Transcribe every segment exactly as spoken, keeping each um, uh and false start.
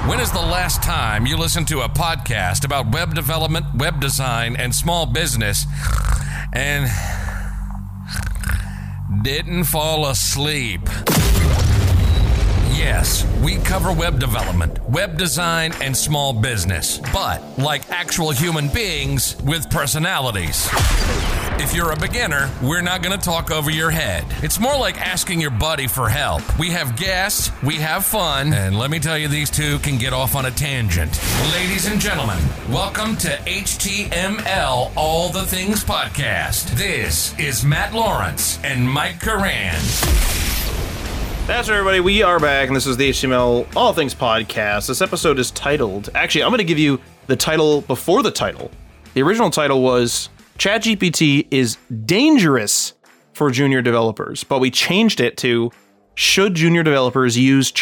When is the last time you listened to a podcast about web development, web design, and small business and didn't fall asleep? Yes, we cover web development, web design, and small business, but like actual human beings with personalities. If you're a beginner, we're not going to talk over your head. It's more like asking your buddy for help. We have guests, we have fun, and let me tell you, these two can get off on a tangent. Ladies and gentlemen, welcome to H T M L All the Things Podcast. This is Matt Lawrence and Mike Curran. That's right, everybody. We are back, and this is the H T M L All Things Podcast. This episode is titled... Actually, I'm going to give you the title before the title. The original title was ChatGPT is dangerous for junior developers, but we changed it to should junior developers use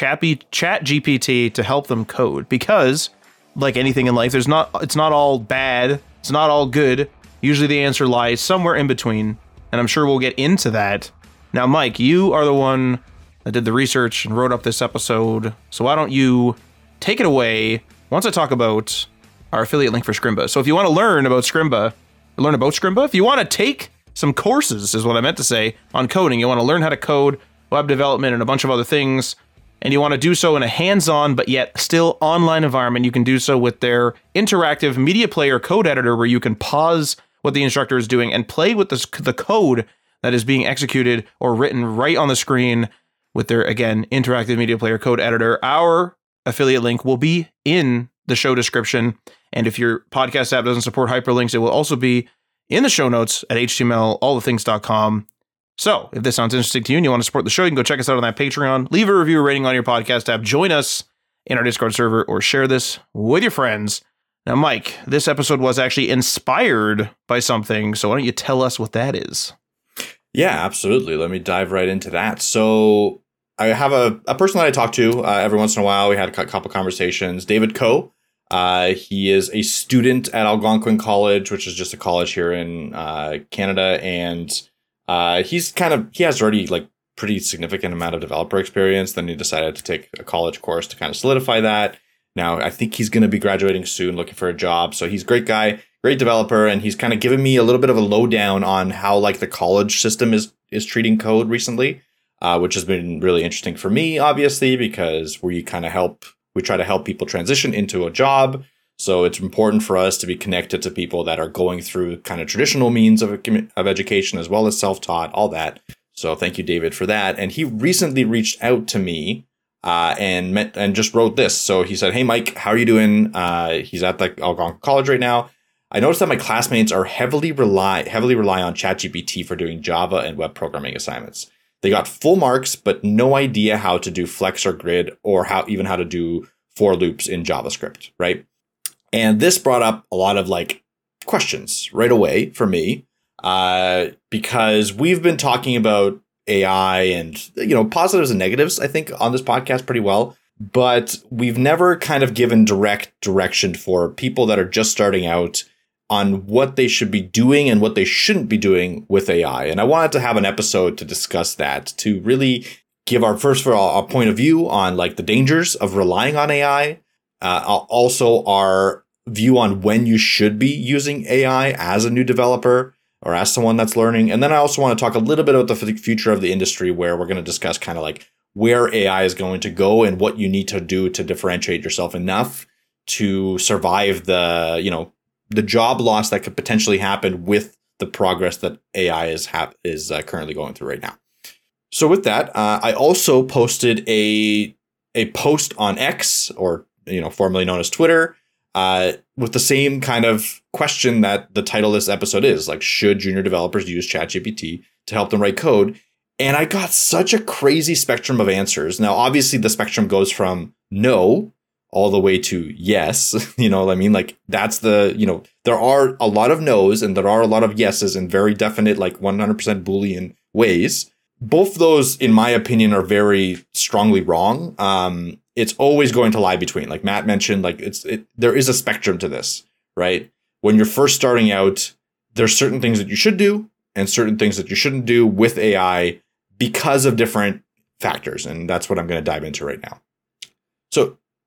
ChatGPT to help them code? Because, like anything in life, there's not it's not all bad. It's not all good. Usually the answer lies somewhere in between, and I'm sure we'll get into that. Now, Mike, you are the one that did the research and wrote up this episode, so why don't you take it away once I talk about our affiliate link for Scrimba. So if you want to learn about Scrimba, learn about Scrimba, if you want to take some courses, is what I meant to say, on coding, you want to learn how to code, web development, and a bunch of other things, and you want to do so in a hands-on but yet still online environment, you can do so with their interactive media player code editor, where you can pause what the instructor is doing and play with the, the code that is being executed or written right on the screen with their, again, interactive media player code editor. Our affiliate link will be in the show description, and if your podcast app doesn't support hyperlinks, it will also be in the show notes at H T M L all the things dot com. So if this sounds interesting to you and you want to support the show, you can go check us out on that Patreon, leave a review rating on your podcast app, join us in our Discord server, or share this with your friends. Now, Mike, this episode was actually inspired by something, so why don't you tell us what that is? Yeah, absolutely. Let me dive right into that. So I have a, a person that I talk to uh, every once in a while. We had a couple conversations. David Coe. Uh, he is a student at Algonquin College, which is just a college here in uh, Canada. And uh, he's kind of, he has already like pretty significant amount of developer experience. Then he decided to take a college course to kind of solidify that. Now, I think he's going to be graduating soon, looking for a job. So he's a great guy, great developer. And he's kind of given me a little bit of a lowdown on how like the college system is, is treating code recently, uh, which has been really interesting for me, obviously, because we kind of help We try to help people transition into a job. So it's important for us to be connected to people that are going through kind of traditional means of, of education, as well as self-taught, all that. So thank you, David, for that. And he recently reached out to me uh, and met and just wrote this. So he said, "Hey, Mike, how are you doing?" Uh, he's at the Algonquin College right now. "I noticed that my classmates are heavily rely heavily rely on ChatGPT for doing Java and web programming assignments. They got full marks, but no idea how to do flex or grid, or how even how to do for loops in JavaScript, right?" And this brought up a lot of like questions right away for me, uh, because we've been talking about A I and, you know, positives and negatives, I think, on this podcast pretty well. But we've never kind of given direct direction for people that are just starting out on what they should be doing and what they shouldn't be doing with A I. And I wanted to have an episode to discuss that, to really give our first of all, our point of view on like the dangers of relying on A I. Uh, also our view on when you should be using A I as a new developer or as someone that's learning. And then I also want to talk a little bit about the future of the industry, where we're going to discuss kind of like where A I is going to go and what you need to do to differentiate yourself enough to survive the, you know, the job loss that could potentially happen with the progress that A I is ha- is uh, currently going through right now. So with that, uh, I also posted a a post on X, or you know, formerly known as Twitter, uh, with the same kind of question that the title of this episode is, like, should junior developers use ChatGPT to help them write code? And I got such a crazy spectrum of answers. Now, obviously, the spectrum goes from no all the way to yes. You know what I mean? Like, that's the, you know, there are a lot of no's and there are a lot of yeses in very definite, like one hundred percent Boolean ways. Both those, in my opinion, are very strongly wrong. Um, it's always going to lie between. Like Matt mentioned, like it's it, there is a spectrum to this, right? When you're first starting out, there's certain things that you should do and certain things that you shouldn't do with A I because of different factors. And that's what I'm going to dive into right now. So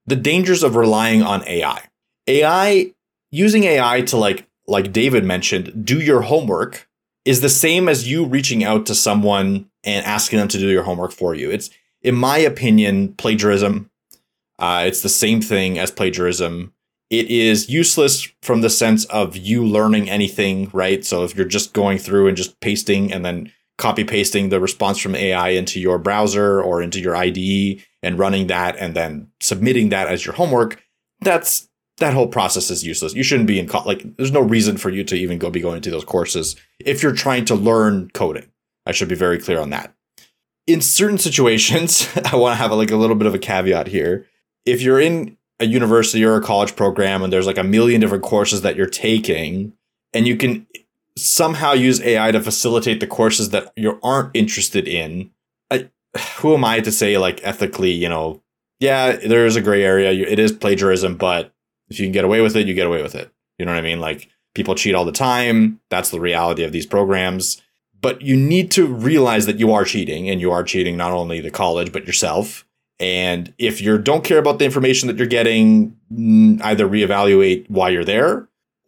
the dangers of relying on A I. A I, using A I to like, like David mentioned, do your homework is the same as you reaching out to someone and asking them to do your homework for you. It's, in my opinion, plagiarism. Uh, it's the same thing as plagiarism. It is useless from the sense of you learning anything, right? So if you're just going through and just pasting and then copy pasting the response from A I into your browser or into your I D E and running that and then submitting that as your homework, that's that whole process is useless. You shouldn't be in co- like there's no reason for you to even go be going to those courses if you're trying to learn coding. I should be very clear on that. In certain situations, I want to have like a little bit of a caveat here. If you're in a university or a college program and there's like a million different courses that you're taking and you can somehow use A I to facilitate the courses that you aren't interested in, I, who am I to say like ethically, you know, yeah, there is a gray area. It is plagiarism, but if you can get away with it, you get away with it. You know what I mean? Like people cheat all the time. That's the reality of these programs. But you need to realize that you are cheating, and you are cheating not only the college, but yourself. And if you don't care about the information that you're getting, either reevaluate why you're there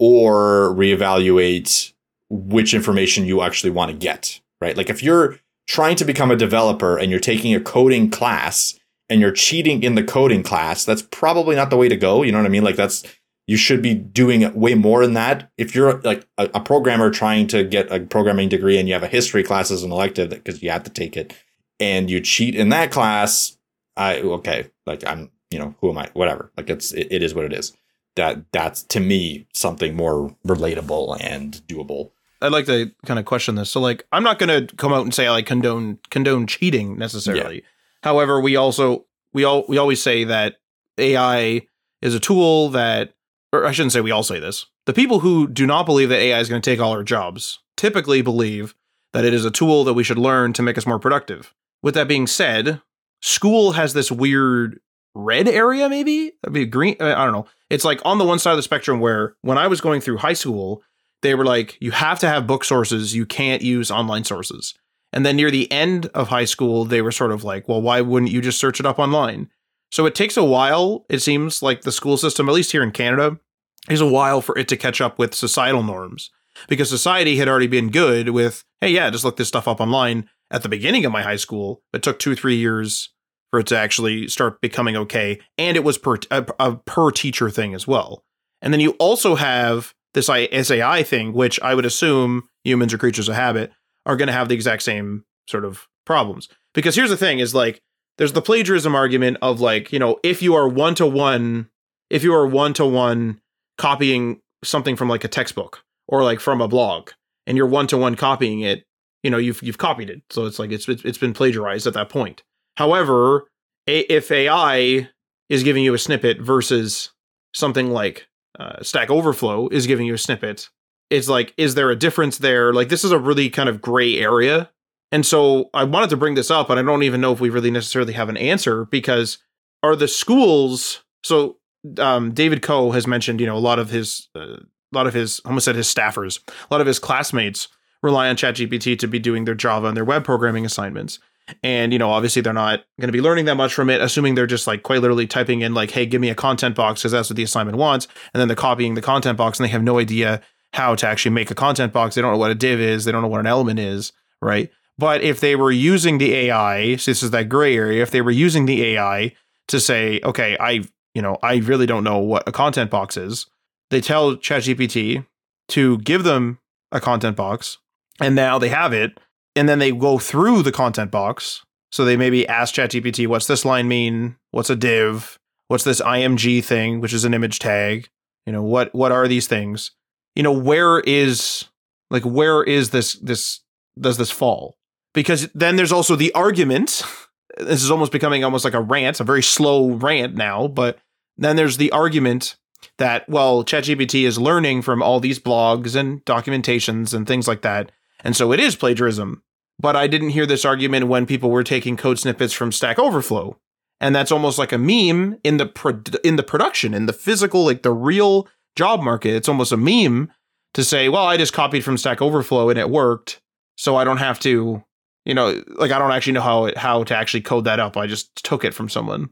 or reevaluate which information you actually want to get, right? Like if you're trying to become a developer and you're taking a coding class and you're cheating in the coding class, that's probably not the way to go. You know what I mean? Like that's, you should be doing way more than that. If you're like a, a programmer trying to get a programming degree and you have a history class as an elective because you have to take it and you cheat in that class, I, okay, like I'm, you know, who am I? Whatever. Like it's, it, it is what it is. That that's to me something more relatable and doable. I'd like to kind of question this. So like, I'm not going to come out and say I like condone, condone cheating necessarily. Yeah. However, we also, we all, we always say that A I is a tool that, or I shouldn't say we all say this. The people who do not believe that A I is going to take all our jobs typically believe that it is a tool that we should learn to make us more productive. With that being said, school has this weird red area, maybe? That'd be green. I don't know. It's like on the one side of the spectrum where when I was going through high school, they were like, you have to have book sources. You can't use online sources. And then near the end of high school, they were sort of like, well, why wouldn't you just search it up online? So it takes a while, it seems like the school system, at least here in Canada, is a while for it to catch up with societal norms. Because society had already been good with, hey, yeah, just look this stuff up online at the beginning of my high school. It took two, three years for it to actually start becoming okay. And it was per a, a per teacher thing as well. And then you also have this S A I thing, which I would assume humans are creatures of habit, are going to have the exact same sort of problems. Because here's the thing is like, there's the plagiarism argument of like, you know, if you are one-to-one, if you are one-to-one copying something from like a textbook or like from a blog and you're one-to-one copying it, you know, you've, you've copied it. So it's like, it's, it's been plagiarized at that point. However, a, if A I is giving you a snippet versus something like uh, Stack Overflow is giving you a snippet, it's like, is there a difference there? Like, this is a really kind of gray area. And so I wanted to bring this up, and I don't even know if we really necessarily have an answer, because are the schools, so um, David Coe has mentioned, you know, a lot of his, uh, a lot of his, I almost said his staffers, a lot of his classmates rely on ChatGPT to be doing their Java and their web programming assignments. And, you know, obviously they're not going to be learning that much from it, assuming they're just like quite literally typing in like, hey, give me a content box because that's what the assignment wants. And then they're copying the content box and they have no idea how to actually make a content box. They don't know what a div is. They don't know what an element is. Right. But if they were using the A I, so this is that gray area, if they were using the A I to say, okay, I, you know, I really don't know what a content box is, they tell ChatGPT to give them a content box and now they have it. And then they go through the content box. So they maybe ask ChatGPT, what's this line mean? What's a div? What's this I M G thing, which is an image tag? You know, what, what are these things? You know, where is, like, where is this, this, does this fall? Because then there's also the argument. This is almost becoming almost like a rant, a very slow rant now. But then there's the argument that, well, ChatGPT is learning from all these blogs and documentations and things like that. And so it is plagiarism. But I didn't hear this argument when people were taking code snippets from Stack Overflow. And that's almost like a meme in the pro- in the production, in the physical, like the real job market. It's almost a meme to say, well, I just copied from Stack Overflow and it worked. So I don't have to, you know, like I don't actually know how it, how to actually code that up. I just took it from someone.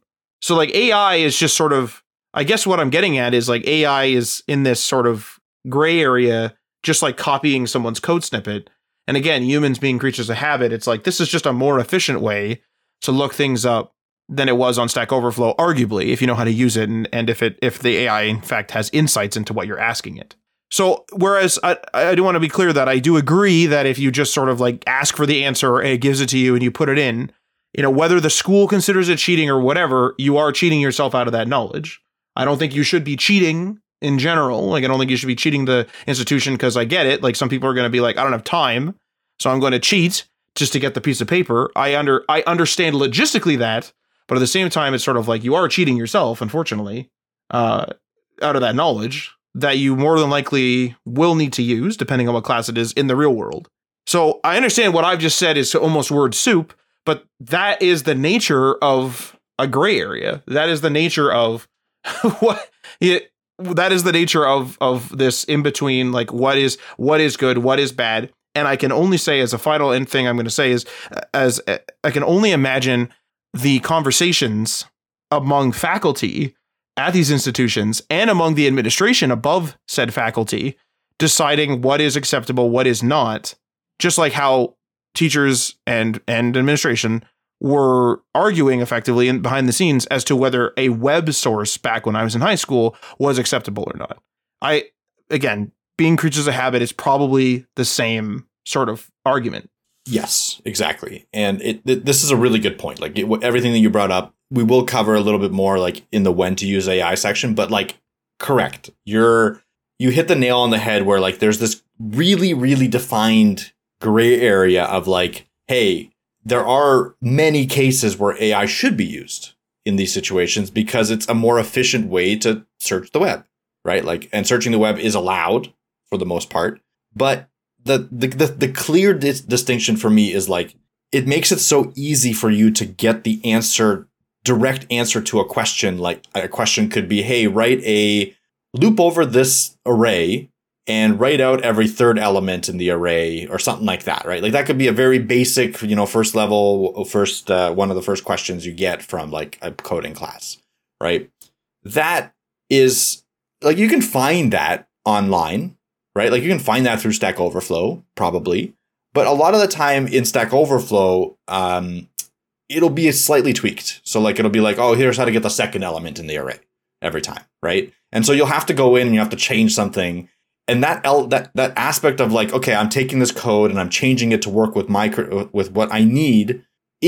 So like A I is just sort of, I guess what I'm getting at is like A I is in this sort of gray area, just like copying someone's code snippet. And again, humans being creatures of habit, it's like this is just a more efficient way to look things up than it was on Stack Overflow, arguably, if you know how to use it and, and if it if the A I in fact has insights into what you're asking it. So whereas I, I do want to be clear that I do agree that if you just sort of like ask for the answer, it gives it to you and you put it in, you know, whether the school considers it cheating or whatever, you are cheating yourself out of that knowledge. I don't think you should be cheating in general. Like, I don't think you should be cheating the institution because I get it. Like, some people are going to be like, I don't have time, so I'm going to cheat just to get the piece of paper. I under I understand logistically that, but at the same time, it's sort of like you are cheating yourself, unfortunately, uh, out of that knowledge that you more than likely will need to use, depending on what class it is, in the real world. So I understand what I've just said is almost word soup, but that is the nature of a gray area. That is the nature of what it, that is the nature of of this in between, like what is what is good, what is bad. And I can only say, as a final end thing I'm going to say is, as I can only imagine the conversations among faculty at these institutions and among the administration above said faculty, deciding what is acceptable, what is not, just like how teachers and, and administration were arguing effectively in behind the scenes as to whether a web source back when I was in high school was acceptable or not. I, again, being creatures of habit is probably the same sort of argument. Yes, exactly. And it, it this is a really good point. Like it, everything that you brought up, we will cover a little bit more like in the when to use A I section, but like correct. You're you hit the nail on the head where like there's this really, really defined gray area of like, hey, there are many cases where A I should be used in these situations because it's a more efficient way to search the web, right? Like, and searching the web is allowed for the most part, but the the the, the clear dis- distinction for me is like it makes it so easy for you to get the answer, direct answer to a question. Like a question could be, hey, write a loop over this array and write out every third element in the array or something like that, right? Like that could be a very basic, you know, first level, first, uh, one of the first questions you get from like a coding class, right? That is like, you can find that online, right? Like you can find that through Stack Overflow, probably. But a lot of the time in Stack Overflow, um, it'll be slightly tweaked. So like, it'll be like, oh, here's how to get the second element in the array every time, right? And so you'll have to go in and you have to change something. And that el- that that aspect of like, okay, I'm taking this code and I'm changing it to work with my with what I need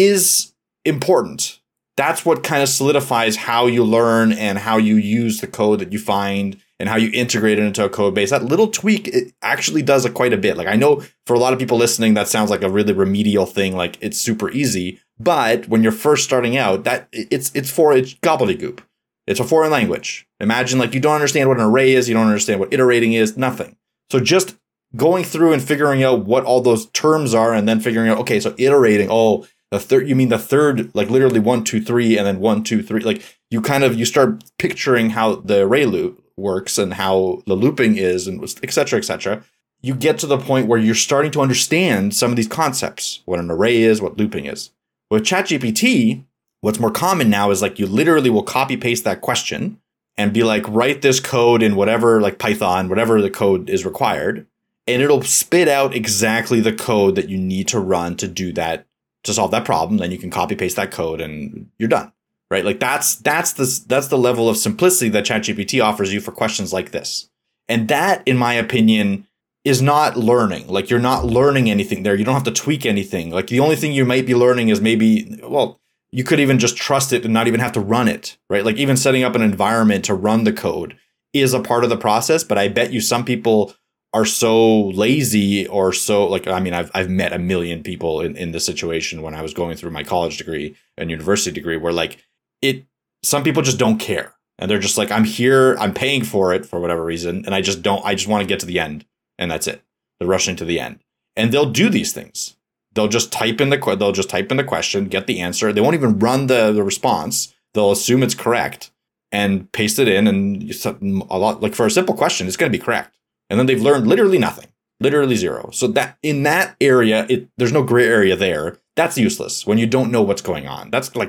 is important. That's what kind of solidifies how you learn and how you use the code that you find and how you integrate it into a code base. That little tweak, it actually does a quite a bit. Like I know for a lot of people listening, that sounds like a really remedial thing. Like it's super easy. But when you're first starting out, that it's it's for it's gobbledygook. It's a foreign language. Imagine like you don't understand what an array is. You don't understand what iterating is, nothing. So just going through and figuring out what all those terms are and then figuring out, okay, so iterating, oh, the third, you mean the third, like literally one, two, three, and then one, two, three. Like you kind of, you start picturing how the array loop works and how the looping is and et cetera, et cetera. You get to the point where you're starting to understand some of these concepts, what an array is, what looping is. With ChatGPT, what's more common now is like you literally will copy paste that question and be like, write this code in whatever, like Python, whatever the code is required. And it'll spit out exactly the code that you need to run to do that, to solve that problem. Then you can copy paste that code and you're done, right? Like that's, that's the, that's the level of simplicity that ChatGPT offers you for questions like this. And that, in my opinion, is not learning. Like you're not learning anything there. You don't have to tweak anything. Like the only thing you might be learning is maybe, well, you could even just trust it and not even have to run it, right? Like even setting up an environment to run the code is a part of the process. But I bet you some people are so lazy or so like, I mean, I've I've met a million people in, in this situation when I was going through my college degree and university degree where like it, some people just don't care. And they're just like, I'm here, I'm paying for it for whatever reason. And I just don't, I just want to get to the end. And that's it. They're rushing to the end. And they'll do these things. They'll just type in the they'll just type in the question, get the answer. They won't even run the, the response. They'll assume it's correct and paste it in. And a lot like for a simple question, it's going to be correct. And then they've learned literally nothing, literally zero. So that in that area, it there's no gray area there. That's useless when you don't know what's going on. That's like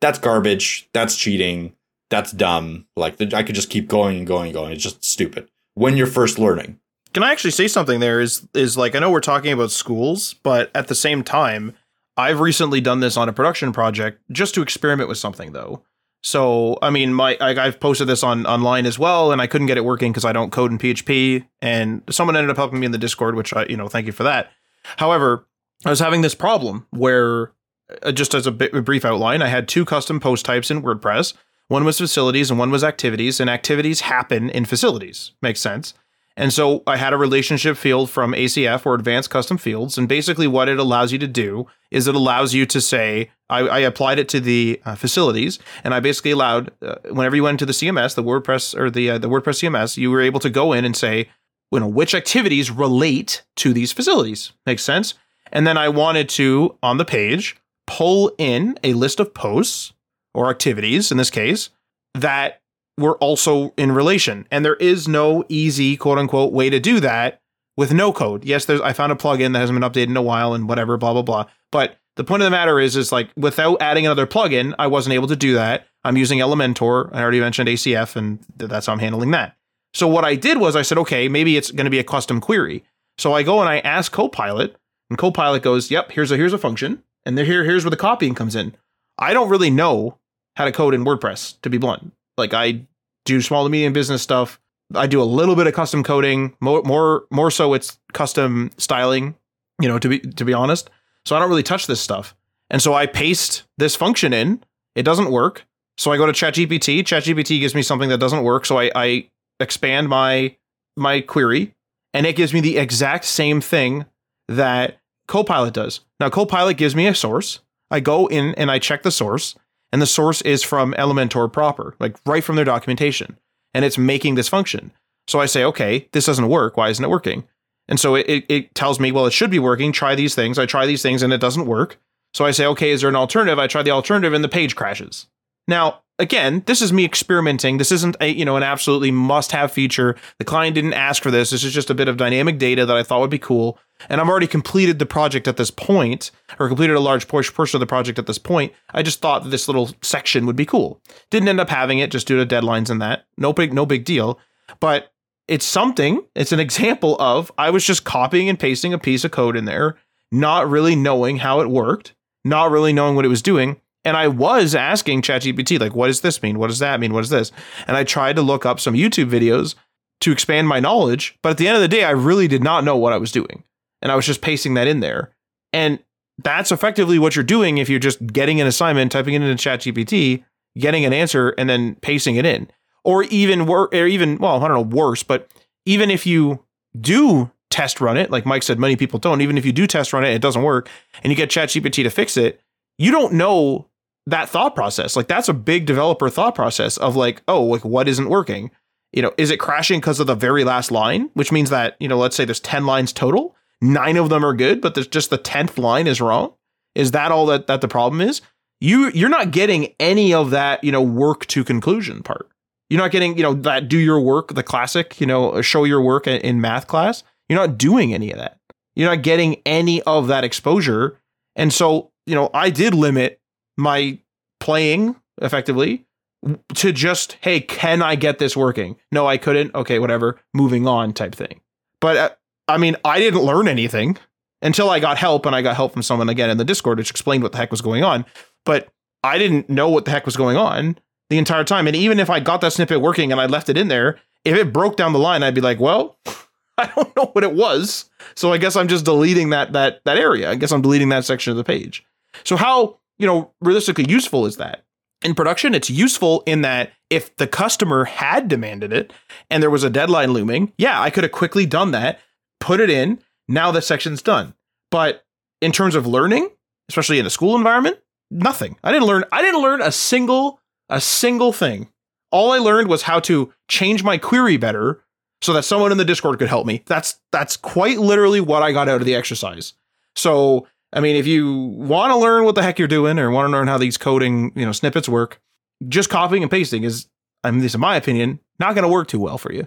that's garbage. That's cheating. That's dumb. Like the, I could just keep going and going and going. It's just stupid when you're first learning. Can I actually say something there is, is like, I know we're talking about schools, but at the same time, I've recently done this on a production project just to experiment with something though. So, I mean, my I, I've posted this on online as well, and I couldn't get it working because I don't code in P H P, and someone ended up helping me in the Discord, which I, you know, thank you for that. However, I was having this problem where, uh, just as a, bit, a brief outline, I had two custom post types in WordPress. One was facilities and one was activities, and activities happen in facilities. Makes sense. And so I had a relationship field from A C F or Advanced Custom Fields. And basically what it allows you to do is it allows you to say, I, I applied it to the uh, facilities, and I basically allowed, uh, whenever you went into the C M S, the WordPress or the uh, the WordPress C M S, you were able to go in and say, you know, which activities relate to these facilities. Makes sense. And then I wanted to, on the page, pull in a list of posts or activities, in this case, that were also in relation. And there is no easy, quote unquote, way to do that with no code. Yes, there's, I found a plugin that hasn't been updated in a while and whatever, blah, blah, blah. But the point of the matter is, is like, without adding another plugin, I wasn't able to do that. I'm using Elementor. I already mentioned A C F, and that's how I'm handling that. So what I did was I said, okay, maybe it's going to be a custom query. So I go and I ask Copilot, and Copilot goes, yep, here's a, here's a function. And here, here's where the copying comes in. I don't really know how to code in WordPress, to be blunt. Like, I do small to medium business stuff. I do a little bit of custom coding, more, more, more so it's custom styling, you know, to be, to be honest. So I don't really touch this stuff. And so I paste this function in, it doesn't work. So I go to ChatGPT, ChatGPT gives me something that doesn't work. So I, I expand my, my query, and it gives me the exact same thing that Copilot does. Now, Copilot gives me a source. I go in and I check the source, and the source is from Elementor proper, like right from their documentation, and it's making this function. So I say, okay, this doesn't work. Why isn't it working? And so it, it, it tells me, well, it should be working. Try these things. I try these things and it doesn't work. So I say, okay, is there an alternative? I try the alternative and the page crashes. Now, again, this is me experimenting. This isn't a, you know, an absolutely must-have feature. The client didn't ask for this. This is just a bit of dynamic data that I thought would be cool. And I've already completed the project at this point, or completed a large portion of the project at this point. I just thought that this little section would be cool. Didn't end up having it just due to deadlines and that. No big, no big deal. But it's something. It's an example of I was just copying and pasting a piece of code in there, not really knowing how it worked, not really knowing what it was doing. And I was asking ChatGPT, like, what does this mean? What does that mean? What is this? And I tried to look up some YouTube videos to expand my knowledge. But at the end of the day, I really did not know what I was doing. And I was just pasting that in there. And that's effectively what you're doing if you're just getting an assignment, typing it into ChatGPT, getting an answer, and then pasting it in. Or even, wor- or even, well, I don't know, worse, but even if you do test run it, like Mike said, many people don't, even if you do test run it, it doesn't work, and you get ChatGPT to fix it, you don't know that thought process. Like, that's a big developer thought process of like, oh, like, what isn't working? You know, is it crashing because of the very last line, which means that, you know, let's say there's ten lines total, nine of them are good, but there's just the tenth line is wrong. Is that all that, that the problem is? You, you're not getting any of that, you know, work to conclusion part. You're not getting, you know, that do your work, the classic, you know, show your work in, in math class. You're not doing any of that. You're not getting any of that exposure. And so, you know, I did limit my playing effectively to just, hey, can I get this working? No, I couldn't. Okay, whatever. Moving on type thing. But uh, I mean, I didn't learn anything until I got help, and I got help from someone again in the Discord, which explained what the heck was going on. But I didn't know what the heck was going on the entire time. And even if I got that snippet working and I left it in there, if it broke down the line, I'd be like, well, I don't know what it was. So I guess I'm just deleting that, that, that area. I guess I'm deleting that section of the page. So how, you know, realistically useful is that? In production, it's useful in that if the customer had demanded it and there was a deadline looming, yeah, I could have quickly done that, put it in. Now the section's done. But in terms of learning, especially in a school environment, nothing. I didn't learn. I didn't learn a single, a single thing. All I learned was how to change my query better so that someone in the Discord could help me. That's that's quite literally what I got out of the exercise. So, I mean, if you want to learn what the heck you're doing or want to learn how these coding, you know, snippets work, just copying and pasting is, I mean, this is my opinion, not going to work too well for you.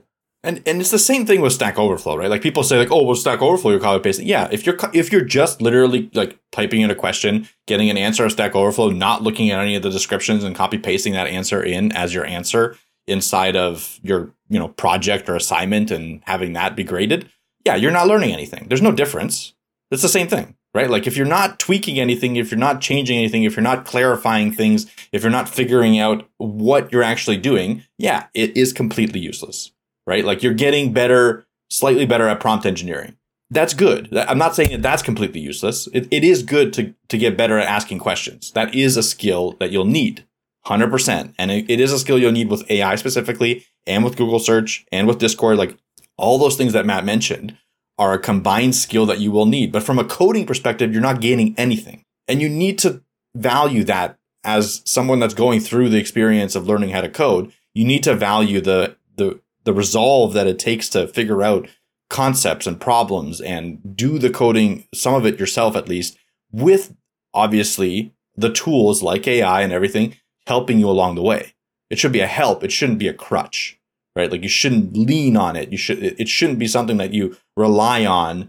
And and it's the same thing with Stack Overflow, right? Like people say like, oh, well, Stack Overflow, you're copy pasting. Yeah, if you're if you're just literally like typing in a question, getting an answer of Stack Overflow, not looking at any of the descriptions and copy pasting that answer in as your answer inside of your, you know, project or assignment and having that be graded, yeah, you're not learning anything. There's no difference. It's the same thing, right? Like if you're not tweaking anything, if you're not changing anything, if you're not clarifying things, if you're not figuring out what you're actually doing, yeah, it is completely useless. Right? Like you're getting better, slightly better at prompt engineering. That's good. I'm not saying that that's completely useless. It, it is good to, to get better at asking questions. That is a skill that you'll need, one hundred percent. And it, it is a skill you'll need with A I specifically, and with Google Search, and with Discord. Like all those things that Matt mentioned are a combined skill that you will need. But from a coding perspective, you're not gaining anything. And you need to value that as someone that's going through the experience of learning how to code. You need to value the the the resolve that it takes to figure out concepts and problems and do the coding, some of it yourself at least, with obviously the tools like A I and everything helping you along the way. It should be a help. It shouldn't be a crutch, right? Like you shouldn't lean on it. You should, it shouldn't be something that you rely on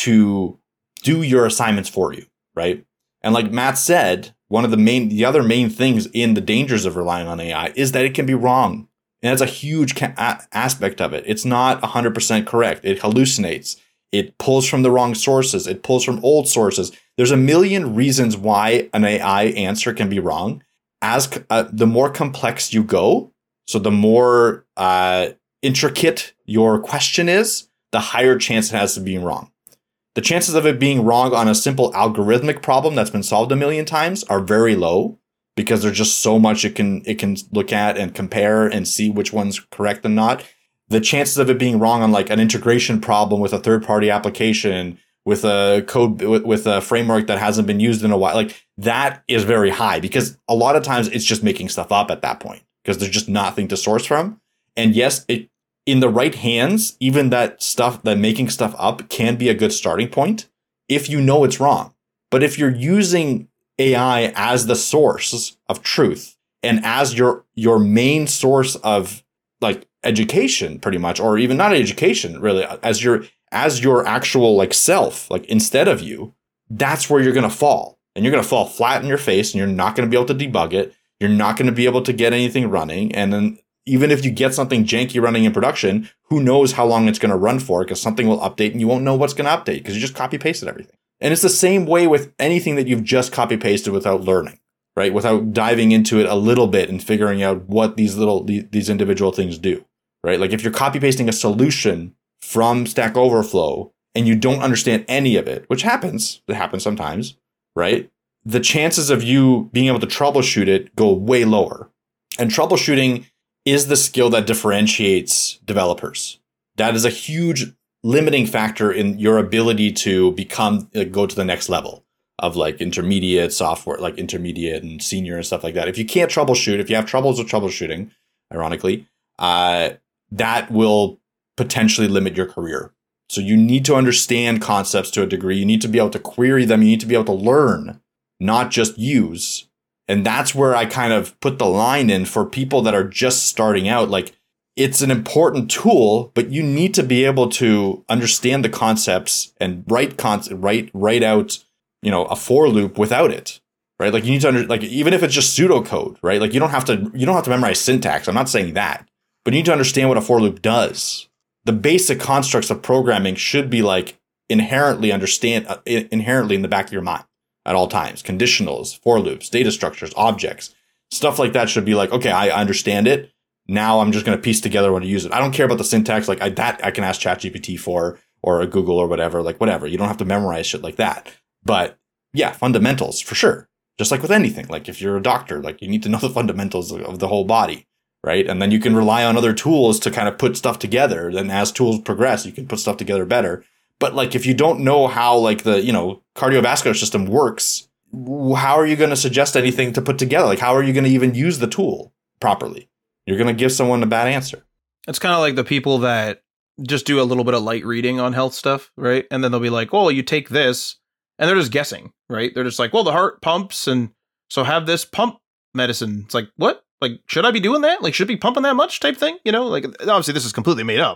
to do your assignments for you, right? And like Matt said, one of the main, the other main things in the dangers of relying on A I is that it can be wrong. And that's a huge ca- a- aspect of it. It's not one hundred percent correct. It hallucinates. It pulls from the wrong sources. It pulls from old sources. There's a million reasons why an A I answer can be wrong. As uh, the more complex you go, so the more uh, intricate your question is, the higher chance it has of being wrong. The chances of it being wrong on a simple algorithmic problem that's been solved a million times are very low, because there's just so much it can it can look at and compare and see which one's correct and not. The chances of it being wrong on like an integration problem with a third-party application, with a code with, with a framework that hasn't been used in a while, like that is very high, because a lot of times it's just making stuff up at that point because there's just nothing to source from. And yes, it, in the right hands, even that stuff, that making stuff up can be a good starting point if you know it's wrong. But if you're using A I as the source of truth and as your your main source of like education, pretty much, or even not education really, as your as your actual like self, like instead of you, that's where you're going to fall. And you're going to fall flat in your face, and you're not going to be able to debug it. You're not going to be able to get anything running. And then even if you get something janky running in production, who knows how long it's going to run for, because something will update and you won't know what's going to update because you just copy pasted everything. And it's the same way with anything that you've just copy pasted without learning, right? Without diving into it a little bit and figuring out what these little, these individual things do, right? Like if you're copy pasting a solution from Stack Overflow and you don't understand any of it, which happens, it happens sometimes, right? The chances of you being able to troubleshoot it go way lower. And troubleshooting is the skill that differentiates developers. That is a huge limiting factor in your ability to become, like, go to the next level of like intermediate software, like intermediate and senior and stuff like that. If you can't troubleshoot, if you have troubles with troubleshooting, ironically, uh, that will potentially limit your career. So you need to understand concepts to a degree. You need to be able to query them. You need to be able to learn, not just use. And that's where I kind of put the line in for people that are just starting out. Like, it's an important tool, but you need to be able to understand the concepts and write con- write write out, you know, a for loop without it, right? Like you need to under, like, even if it's just pseudocode, right? Like you don't have to you don't have to memorize syntax. I'm not saying that, but you need to understand what a for loop does. The basic constructs of programming should be like inherently understand uh, inherently in the back of your mind at all times. Conditionals, for loops, data structures, objects, stuff like that should be like, okay, I understand it. Now I'm just going to piece together when to use it. I don't care about the syntax. Like I, that I can ask ChatGPT for, or a Google or whatever, like whatever. You don't have to memorize shit like that. But yeah, fundamentals for sure. Just like with anything. Like if you're a doctor, like you need to know the fundamentals of the whole body, right? And then you can rely on other tools to kind of put stuff together. Then as tools progress, you can put stuff together better. But like if you don't know how like the, you know, cardiovascular system works, how are you going to suggest anything to put together? Like how are you going to even use the tool properly? You're going to give someone a bad answer. It's kind of like the people that just do a little bit of light reading on health stuff, right? And then they'll be like, well, you take this, and they're just guessing, right? They're just like, well, the heart pumps, and so have this pump medicine. It's like, what? Like, should I be doing that? Like, should I be pumping that much type thing? You know, like, obviously this is completely made up,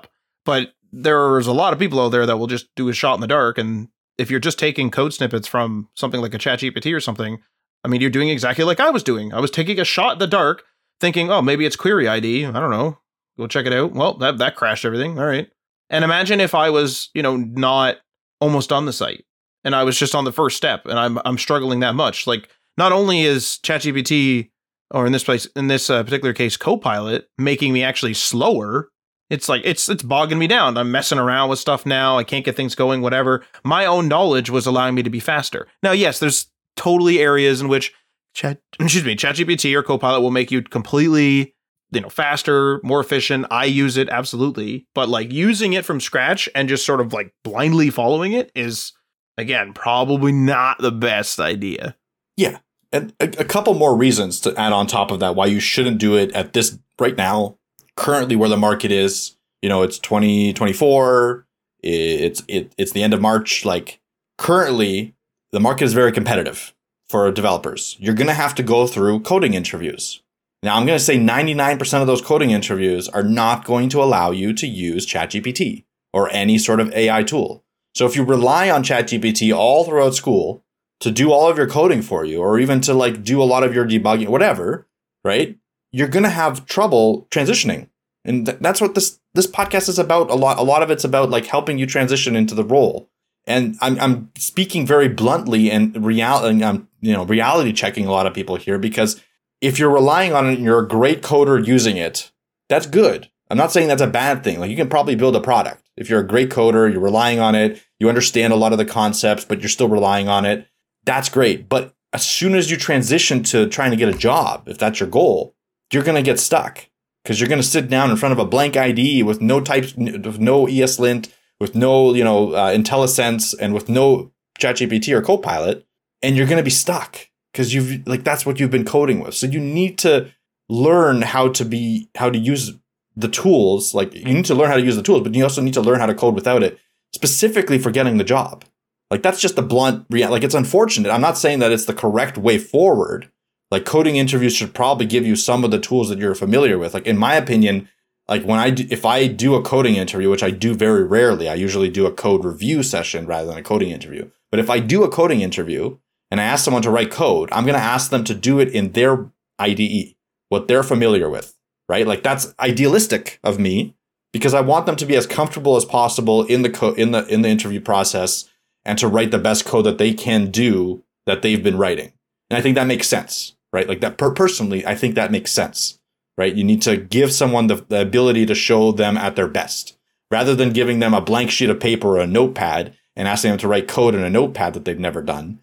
But there's a lot of people out there that will just do a shot in the dark. And if you're just taking code snippets from something like a ChatGPT or something, I mean, you're doing exactly like I was doing. I was taking a shot in the dark thinking, oh, maybe it's query I D. I don't know. Go check it out. Well, that, that crashed everything. All right. And imagine if I was, you know, not almost on the site and I was just on the first step and I'm I'm struggling that much. Like, not only is ChatGPT, or in this place, in this uh, particular case, Copilot, making me actually slower, it's like it's it's bogging me down. I'm messing around with stuff now. I can't get things going, whatever. My own knowledge was allowing me to be faster. Now, yes, there's totally areas in which Chat, excuse me, ChatGPT or Copilot will make you completely, you know, faster, more efficient. I use it absolutely, but like using it from scratch and just sort of like blindly following it is, again, probably not the best idea. Yeah, and a, a couple more reasons to add on top of that why you shouldn't do it at this right now, currently where the market is. You know, it's twenty twenty-four. It's it it's the end of March. Like, currently, the market is very competitive for developers. You're going to have to go through coding interviews. Now, I'm going to say ninety-nine percent of those coding interviews are not going to allow you to use ChatGPT or any sort of A I tool. So if you rely on ChatGPT all throughout school to do all of your coding for you, or even to like do a lot of your debugging, whatever, right? You're going to have trouble transitioning. And th- that's what this this podcast is about. A lot, a lot of it's about like helping you transition into the role. And I'm I'm speaking very bluntly and reality, I'm you know reality checking a lot of people here, because if you're relying on it and you're a great coder using it, that's good. I'm not saying that's a bad thing. Like, you can probably build a product if you're a great coder, you're relying on it, you understand a lot of the concepts, but you're still relying on it. That's great. But as soon as you transition to trying to get a job, if that's your goal, you're going to get stuck, because you're going to sit down in front of a blank I D E with no types, with no ESLint, with no, you know, uh, IntelliSense, and with no ChatGPT or Copilot, and you're going to be stuck because you've like that's what you've been coding with. So you need to learn how to be how to use the tools. Like, you need to learn how to use the tools, but you also need to learn how to code without it, specifically for getting the job. Like, that's just a blunt reality. Like, it's unfortunate. I'm not saying that it's the correct way forward. Like, coding interviews should probably give you some of the tools that you're familiar with. Like, in my opinion, like when I do, if I do a coding interview, which I do very rarely, I usually do a code review session rather than a coding interview. But if I do a coding interview and I ask someone to write code, I'm going to ask them to do it in their I D E, what they're familiar with, right? Like, that's idealistic of me, because I want them to be as comfortable as possible in the co- in the in the interview process, and to write the best code that they can do that they've been writing. And I think that makes sense, right? Like, that per- personally, I think that makes sense. Right? You need to give someone the, the ability to show them at their best, rather than giving them a blank sheet of paper or a notepad and asking them to write code in a notepad that they've never done,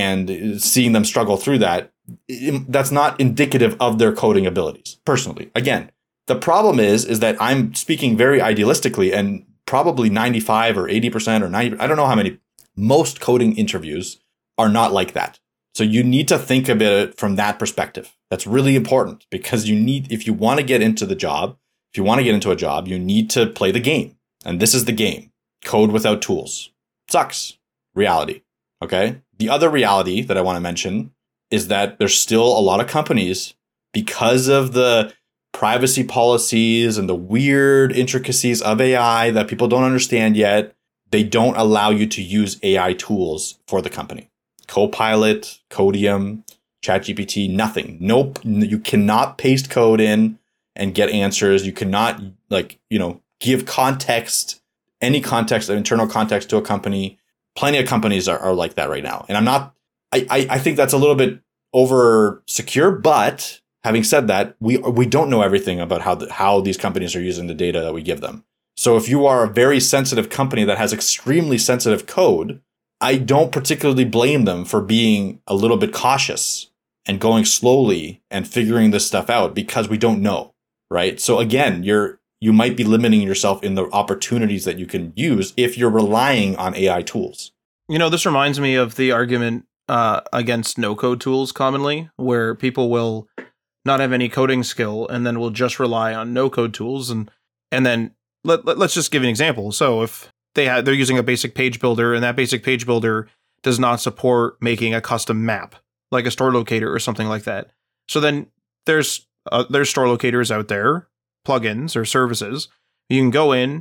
and seeing them struggle through that. That's not indicative of their coding abilities, personally. Again, the problem is, is that I'm speaking very idealistically, and probably ninety-five or eighty percent or ninety, I don't know how many, most coding interviews are not like that. So you need to think about it from that perspective. That's really important, because you need, if you want to get into the job, if you want to get into a job, you need to play the game. And this is the game. Code without tools. Sucks. Reality. Okay. The other reality that I want to mention is that there's still a lot of companies, because of the privacy policies and the weird intricacies of A I that people don't understand yet, they don't allow you to use A I tools for the company. Copilot, Codium, ChatGPT, nothing. Nope. You cannot paste code in and get answers. You cannot, like, you know, give context, any context, internal context to a company. Plenty of companies are, are like that right now. And I'm not, I, I, I think that's a little bit over secure, but having said that, we we don't know everything about how the, how these companies are using the data that we give them. So if you are a very sensitive company that has extremely sensitive code, I don't particularly blame them for being a little bit cautious and going slowly and figuring this stuff out, because we don't know, right? So again, you're you might be limiting yourself in the opportunities that you can use if you're relying on A I tools. You know, this reminds me of the argument uh, against no-code tools commonly, where people will not have any coding skill and then will just rely on no-code tools. And and then let, let, let's just give an example. So if they have, they're using a basic page builder, and that basic page builder does not support making a custom map, like a store locator or something like that. So then there's uh, there's store locators out there, plugins or services. You can go in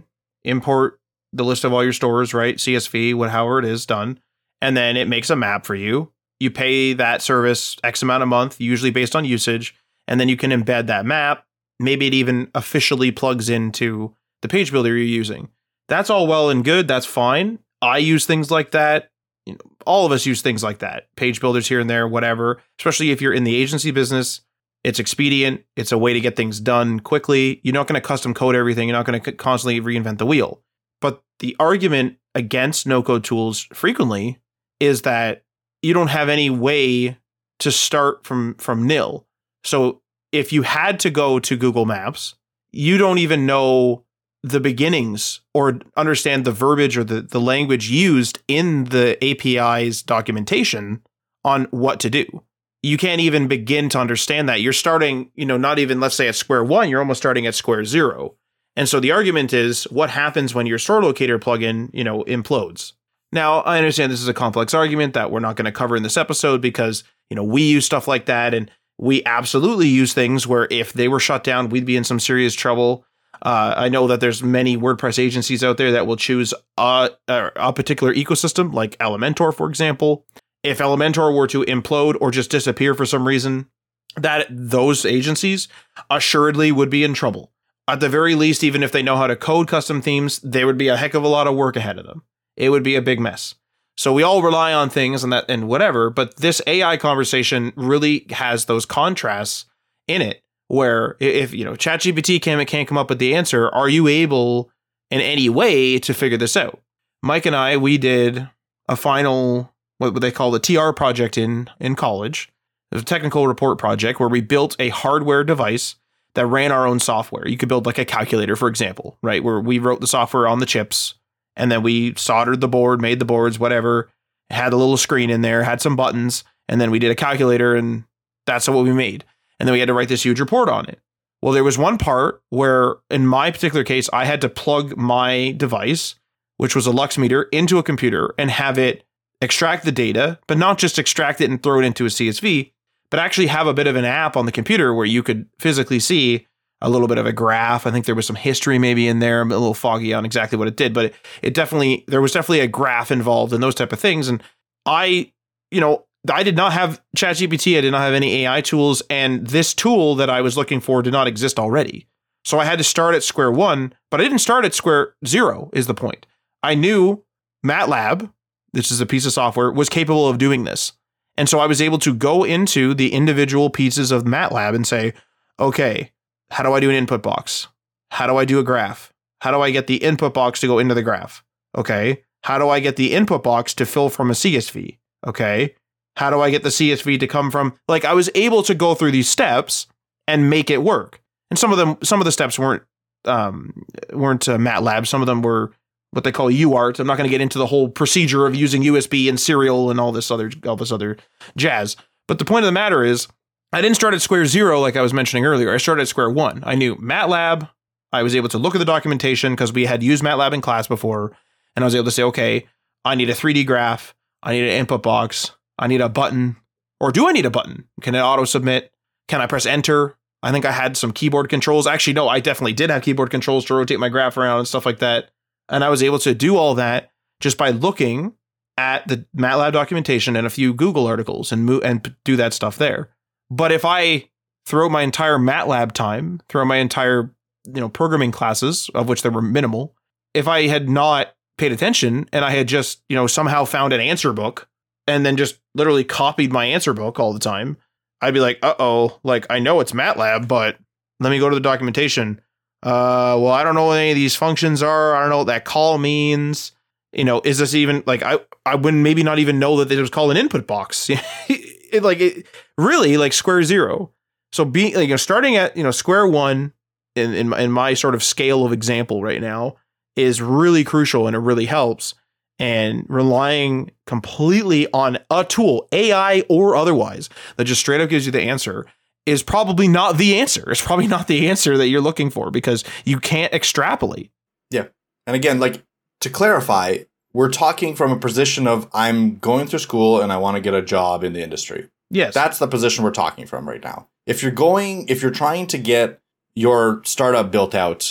import the list of all your stores, right? C S V, whatever it is done. And then it makes a map for you. You pay that service X amount a month, usually based on usage. And then you can embed that map. Maybe it even officially plugs into the page builder you're using. That's all well and good. That's fine. I use things like that. You know, all of us use things like that. Page builders here and there, whatever. Especially if you're in the agency business, it's expedient. It's a way to get things done quickly. You're not going to custom code everything. You're not going to constantly reinvent the wheel. But the argument against no-code tools frequently is that you don't have any way to start from, from nil. So if you had to go to Google Maps, you don't even know the beginnings or understand the verbiage or the, the language used in the A P I's documentation on what to do. You can't even begin to understand that. You're starting, you know, not even, let's say, at square one, you're almost starting at square zero. And so the argument is, what happens when your store locator plugin, you know, implodes? Now, I understand this is a complex argument that we're not going to cover in this episode because, you know, we use stuff like that, and we absolutely use things where if they were shut down, we'd be in some serious trouble. Uh, I know that there's many WordPress agencies out there that will choose a, a, a particular ecosystem, like Elementor, for example. If Elementor were to implode or just disappear for some reason, that those agencies assuredly would be in trouble. At the very least, even if they know how to code custom themes, there would be a heck of a lot of work ahead of them. It would be a big mess. So we all rely on things and that and whatever, but this A I conversation really has those contrasts in it, where if, you know, ChatGPT can't, can't come up with the answer, are you able in any way to figure this out? Mike and I, we did a final, what they call the T R project in, in college. It was a technical report project where we built a hardware device that ran our own software. You could build like a calculator, for example, right? Where we wrote the software on the chips and then we soldered the board, made the boards, whatever, had a little screen in there, had some buttons, and then we did a calculator, and that's what we made. And then we had to write this huge report on it. Well, there was one part where, in my particular case, I had to plug my device, which was a Lux meter, into a computer and have it extract the data, but not just extract it and throw it into a C S V, but actually have a bit of an app on the computer where you could physically see a little bit of a graph. I think there was some history maybe in there. I'm a little foggy on exactly what it did, but it, it definitely, there was definitely a graph involved in those type of things. And I, you know, I did not have ChatGPT. I did not have any A I tools. And this tool that I was looking for did not exist already. So I had to start at square one, but I didn't start at square zero is the point. I knew MATLAB, this is a piece of software, was capable of doing this. And so I was able to go into the individual pieces of MATLAB and say, okay, how do I do an input box? How do I do a graph? How do I get the input box to go into the graph? Okay. How do I get the input box to fill from a C S V? Okay. How do I get the C S V to come from, like, I was able to go through these steps and make it work. And some of them, some of the steps weren't, um, weren't uh, MATLAB. Some of them were what they call U A R T. I'm not going to get into the whole procedure of using U S B and serial and all this other, all this other jazz. But the point of the matter is, I didn't start at square zero like I was mentioning earlier. I started at square one. I knew MATLAB. I was able to look at the documentation because we had used MATLAB in class before. And I was able to say, okay, I need a three D graph. I need an input box. I need a button. Or do I need a button? Can it auto submit? Can I press enter? I think I had some keyboard controls. Actually, no, I definitely did have keyboard controls to rotate my graph around and stuff like that. And I was able to do all that just by looking at the MATLAB documentation and a few Google articles and mo- and do that stuff there. But if I throw my entire MATLAB time, throw my entire, you know, programming classes, of which there were minimal, if I had not paid attention and I had just, you know, somehow found an answer book and then just literally copied my answer book all the time, I'd be like, uh-oh, like, I know it's MATLAB, but let me go to the documentation. Uh, well, I don't know what any of these functions are. I don't know what that call means. You know, is this even, like, I, I wouldn't maybe not even know that it was called an input box. It, like it really like square zero. So being like, you know, starting at, you know, square one in, in, my, in my sort of scale of example right now is really crucial, and it really helps. And relying completely on a tool, A I or otherwise, that just straight up gives you the answer is probably not the answer. It's probably not the answer that you're looking for because you can't extrapolate. Yeah. And again, like, to clarify, we're talking from a position of I'm going through school and I want to get a job in the industry. Yes. That's the position we're talking from right now. If you're going, if you're trying to get your startup built out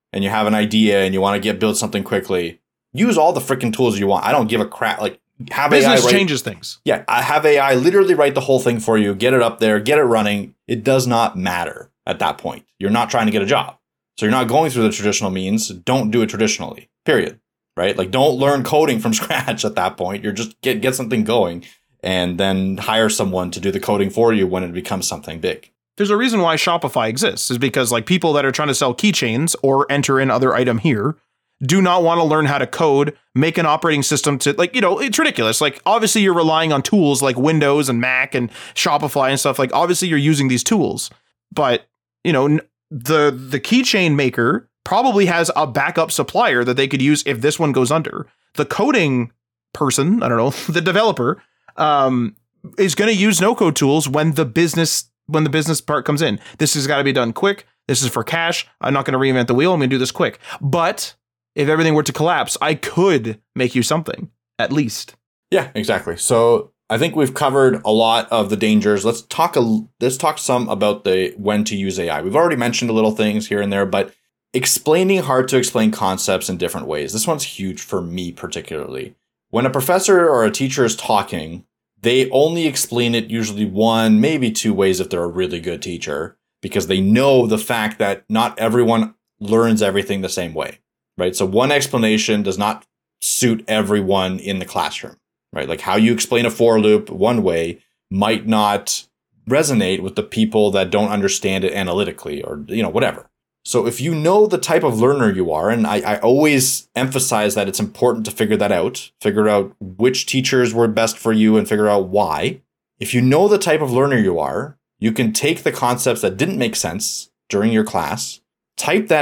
and you have an idea and you want to get build something quickly, use all the freaking tools you want. I don't give a crap. Like have business A I write, changes things. Yeah, I have A I literally write the whole thing for you, get it up there, get it running. It does not matter at that point. You're not trying to get a job. So you're not going through the traditional means. Don't do it traditionally, period. Right? Like don't learn coding from scratch at that point. You're just get, get something going and then hire someone to do the coding for you when it becomes something big. There's a reason why Shopify exists is because like people that are trying to sell keychains or enter in other item here do not want to learn how to code, make an operating system to like, you know, it's ridiculous. Like obviously you're relying on tools like Windows and Mac and Shopify and stuff. Like obviously you're using these tools, but you know, the the keychain maker probably has a backup supplier that they could use if this one goes under. The coding person, I don't know, the developer, um, is going to use no code tools when the business when the business part comes in. This has got to be done quick. This is for cash. I'm not going to reinvent the wheel. I'm going to do this quick. But if everything were to collapse, I could make you something at least. Yeah, exactly. So I think we've covered a lot of the dangers. Let's talk a let's talk some about the when to use A I. We've already mentioned a little things here and there, but explaining hard to explain concepts in different ways. This one's huge for me particularly. When a professor or a teacher is talking, they only explain it usually one, maybe two ways if they're a really good teacher, because they know the fact that not everyone learns everything the same way, right? So one explanation does not suit everyone in the classroom, right? Like how you explain a for loop one way might not resonate with the people that don't understand it analytically or, you know, whatever. So if you know the type of learner you are, and I, I always emphasize that it's important to figure that out, figure out which teachers were best for you and figure out why. If you know the type of learner you are, you can take the concepts that didn't make sense during your class, type that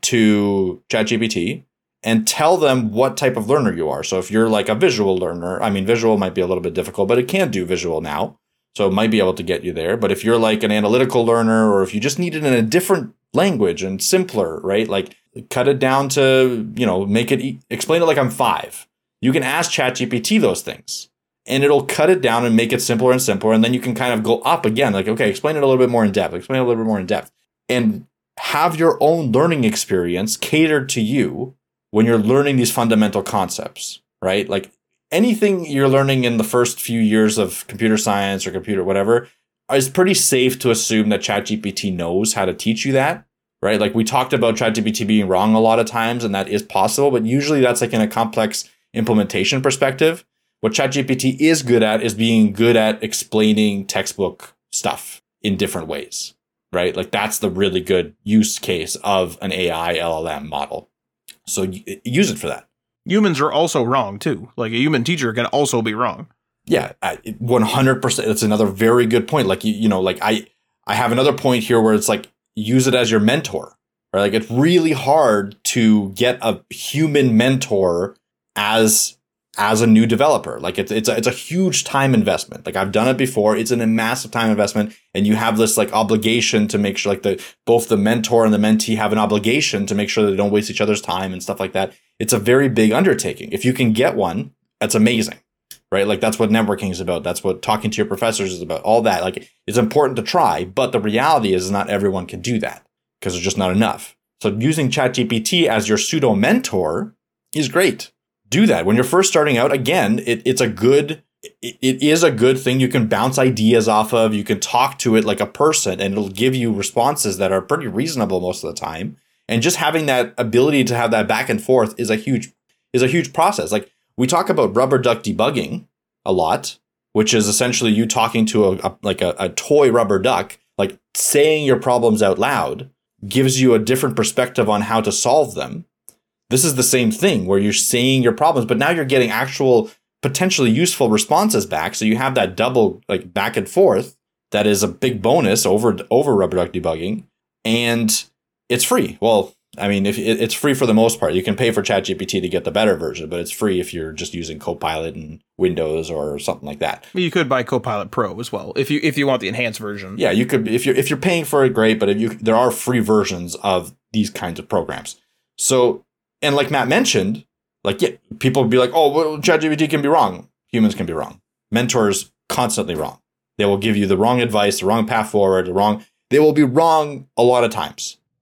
into ChatGPT, and tell them what type of learner you are. So if you're like a visual learner, I mean, visual might be a little bit difficult, but it can do visual now. So it might be able to get you there. But if you're like an analytical learner, or if you just need it in a different language and simpler, right? Like cut it down to, you know, make it, e- explain it like I'm five. You can ask ChatGPT those things and it'll cut it down and make it simpler and simpler. And then you can kind of go up again, like, okay, explain it a little bit more in depth, explain it a little bit more in depth, and have your own learning experience catered to you when you're learning these fundamental concepts, right? Like anything you're learning in the first few years of computer science or computer, whatever, is pretty safe to assume that ChatGPT knows how to teach you that, right? Like we talked about ChatGPT being wrong a lot of times, and that is possible, but usually that's like in a complex implementation perspective. What ChatGPT is good at is being good at explaining textbook stuff in different ways, right? Like that's the really good use case of an A I L L M model. So use it for that. Humans are also wrong too. Like a human teacher can also be wrong. Yeah, one hundred percent. That's another very good point. Like, you, you know, like I, I have another point here where it's like, use it as your mentor, right? Like it's really hard to get a human mentor as, as a new developer. Like it's, it's a, it's a huge time investment. Like I've done it before. It's an, a massive time investment. And you have this like obligation to make sure like the, both the mentor and the mentee have an obligation to make sure that they don't waste each other's time and stuff like that. It's a very big undertaking. If you can get one, that's amazing. Right? Like that's what networking is about. That's what talking to your professors is about. All that. Like it's important to try, but the reality is not everyone can do that because there's just not enough. So using ChatGPT as your pseudo mentor is great. Do that. When you're first starting out, again, it, it's a good, it, it is a good thing. You can bounce ideas off of, you can talk to it like a person and it'll give you responses that are pretty reasonable most of the time. And just having that ability to have that back and forth is a huge, is a huge process. Like, we talk about rubber duck debugging a lot, which is essentially you talking to a, a like a, a toy rubber duck, like saying your problems out loud gives you a different perspective on how to solve them. This is the same thing where you're saying your problems, but now you're getting actual potentially useful responses back. So you have that double like back and forth. That is a big bonus over, over rubber duck debugging, and it's free. Well, I mean, if it, it's free for the most part. You can pay for ChatGPT to get the better version, but it's free if you're just using Copilot and Windows or something like that. You could buy Copilot Pro as well if you if you want the enhanced version. Yeah, you could if you're if you're paying for it, great. But if you there are free versions of these kinds of programs. So, and like Matt mentioned, like yeah, people would be like, oh, well, ChatGPT can be wrong. Humans can be wrong. Mentors constantly wrong. They will give you the wrong advice, the wrong path forward, the wrong. They will be wrong a lot of times.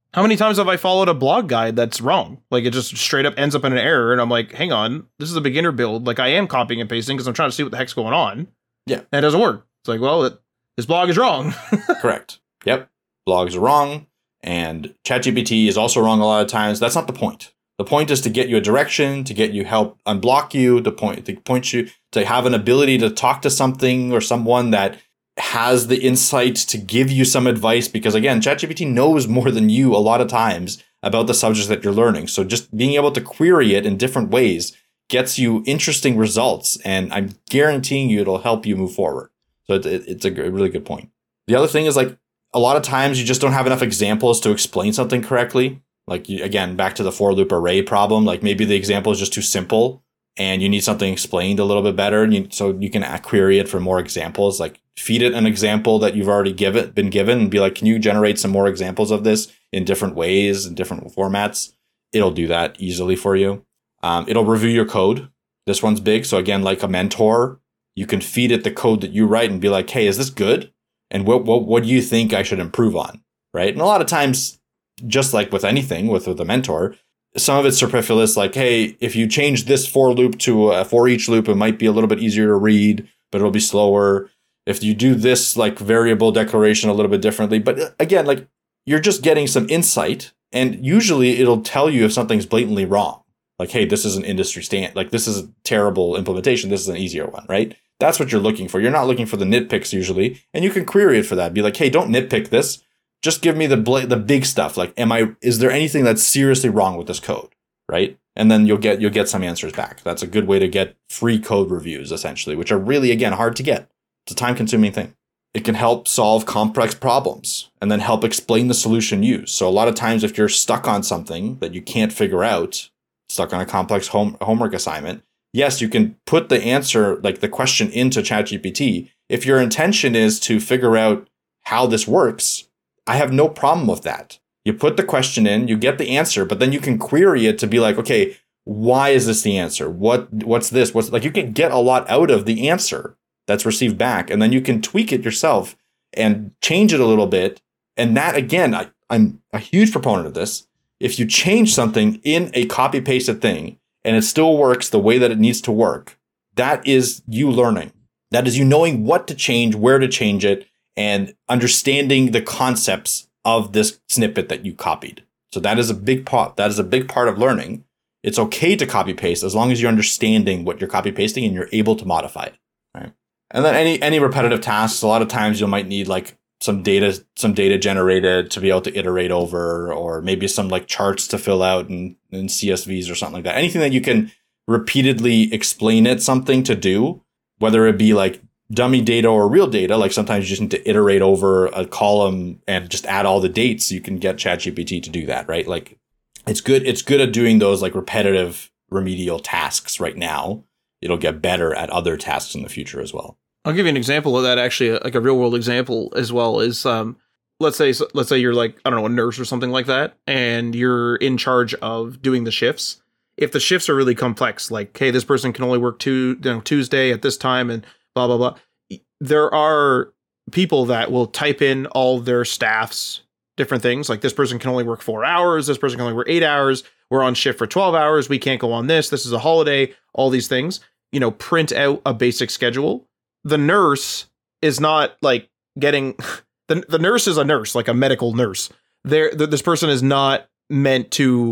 How many times have I followed a blog guide that's wrong? Like it just straight up ends up in an error, and I'm like, hang on, this is a beginner build. Like I am copying and pasting because I'm trying to see what the heck's going on. Yeah. And it doesn't work. It's like, well, it, this blog is wrong. Correct. Yep. Blogs are wrong, and ChatGPT is also wrong a lot of times. That's not the point. The point is to get you a direction, to get you help unblock you, to point to point you to have an ability to talk to something or someone that has the insight to give you some advice, because again, ChatGPT knows more than you a lot of times about the subjects that you're learning. So just being able to query it in different ways gets you interesting results, and I'm guaranteeing you it'll help you move forward. So it, it, it's a really good point. The other thing is, like, a lot of times you just don't have enough examples to explain something correctly. Like, you, again, back to the for loop array problem, like maybe the example is just too simple and you need something explained a little bit better. And you, so you can query it for more examples, like feed it an example that you've already given, been given and be like, can you generate some more examples of this in different ways, in different formats? It'll do that easily for you. Um, it'll review your code. This one's big. So again, like a mentor, you can feed it the code that you write and be like, hey, is this good? And what, what, what do you think I should improve on? Right. And a lot of times, just like with anything with, with a mentor, some of it's superfluous. Like, hey, if you change this for loop to a for each loop, it might be a little bit easier to read, but it'll be slower. If you do this like variable declaration a little bit differently. But again, like you're just getting some insight, and usually it'll tell you if something's blatantly wrong. Like, hey, this is an industry stand. Like, this is a terrible implementation. This is an easier one, right? That's what you're looking for. You're not looking for the nitpicks usually, and you can query it for that. Be like, hey, don't nitpick this. Just give me the bla- the big stuff. Like, am I? Is there anything that's seriously wrong with this code, right? And then you'll get you'll get some answers back. That's a good way to get free code reviews, essentially, which are really, again, hard to get. It's a time-consuming thing. It can help solve complex problems and then help explain the solution used. So a lot of times, if you're stuck on something that you can't figure out, stuck on a complex home, homework assignment, yes, you can put the answer, like the question, into ChatGPT. If your intention is to figure out how this works, I have no problem with that. You put the question in, you get the answer, but then you can query it to be like, okay, why is this the answer? What what's this? What's like you can get a lot out of the answer that's received back, and then you can tweak it yourself and change it a little bit. And that, again, I, I'm a huge proponent of this. If you change something in a copy pasted thing and it still works the way that it needs to work, that is you learning. That is you knowing what to change, where to change it, and understanding the concepts of this snippet that you copied. So that is a big part. That is a big part of learning. It's okay to copy paste as long as you're understanding what you're copy pasting and you're able to modify it. Right. And then any any repetitive tasks, a lot of times you might need like some data, some data generated to be able to iterate over, or maybe some like charts to fill out in, in C S Vs or something like that. Anything that you can repeatedly explain it something to do, whether it be like dummy data or real data, like sometimes you just need to iterate over a column and just add all the dates. You can get ChatGPT to do that, right? Like it's good. It's good at doing those like repetitive remedial tasks right now. It'll get better at other tasks in the future as well. I'll give you an example of that, actually, like a real world example as well. Is um, let's say let's say you're like, I don't know, a nurse or something like that, and you're in charge of doing the shifts. If the shifts are really complex, like, hey, this person can only work two, you know, Tuesday at this time, and blah blah blah. There are people that will type in all their staff's different things, like this person can only work four hours, this person can only work eight hours. We're on shift for twelve hours. We can't go on this. This is a holiday. All these things, you know, print out a basic schedule. The nurse is not like getting the the nurse is a nurse, like a medical nurse. There, th- this person is not meant to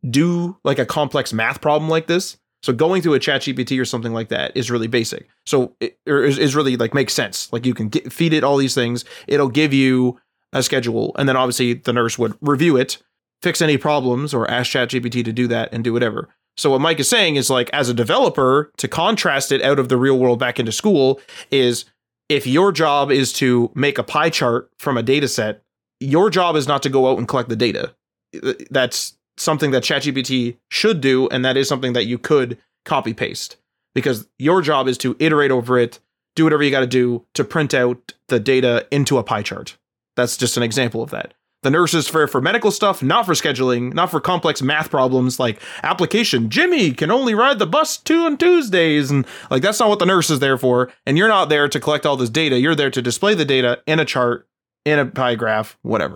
do like a complex math problem like this. So going to a ChatGPT or something like that is really basic. So it or is, is really like makes sense. Like you can get, feed it all these things. It'll give you a schedule, and then obviously the nurse would review it, fix any problems, or ask ChatGPT to do that and do whatever. So what Mike is saying is, like, as a developer, to contrast it out of the real world back into school is, if your job is to make a pie chart from a data set, your job is not to go out and collect the data. That's something that ChatGPT should do, and that is something that you could copy paste, because your job is to iterate over it, do whatever you got to do to print out the data into a pie chart. That's just an example of that. The nurse is for, for medical stuff, not for scheduling, not for complex math problems like application. Jimmy can only ride the bus two on Tuesdays. And like, that's not what the nurse is there for. And you're not there to collect all this data. You're there to display the data in a chart, in a pie graph, whatever.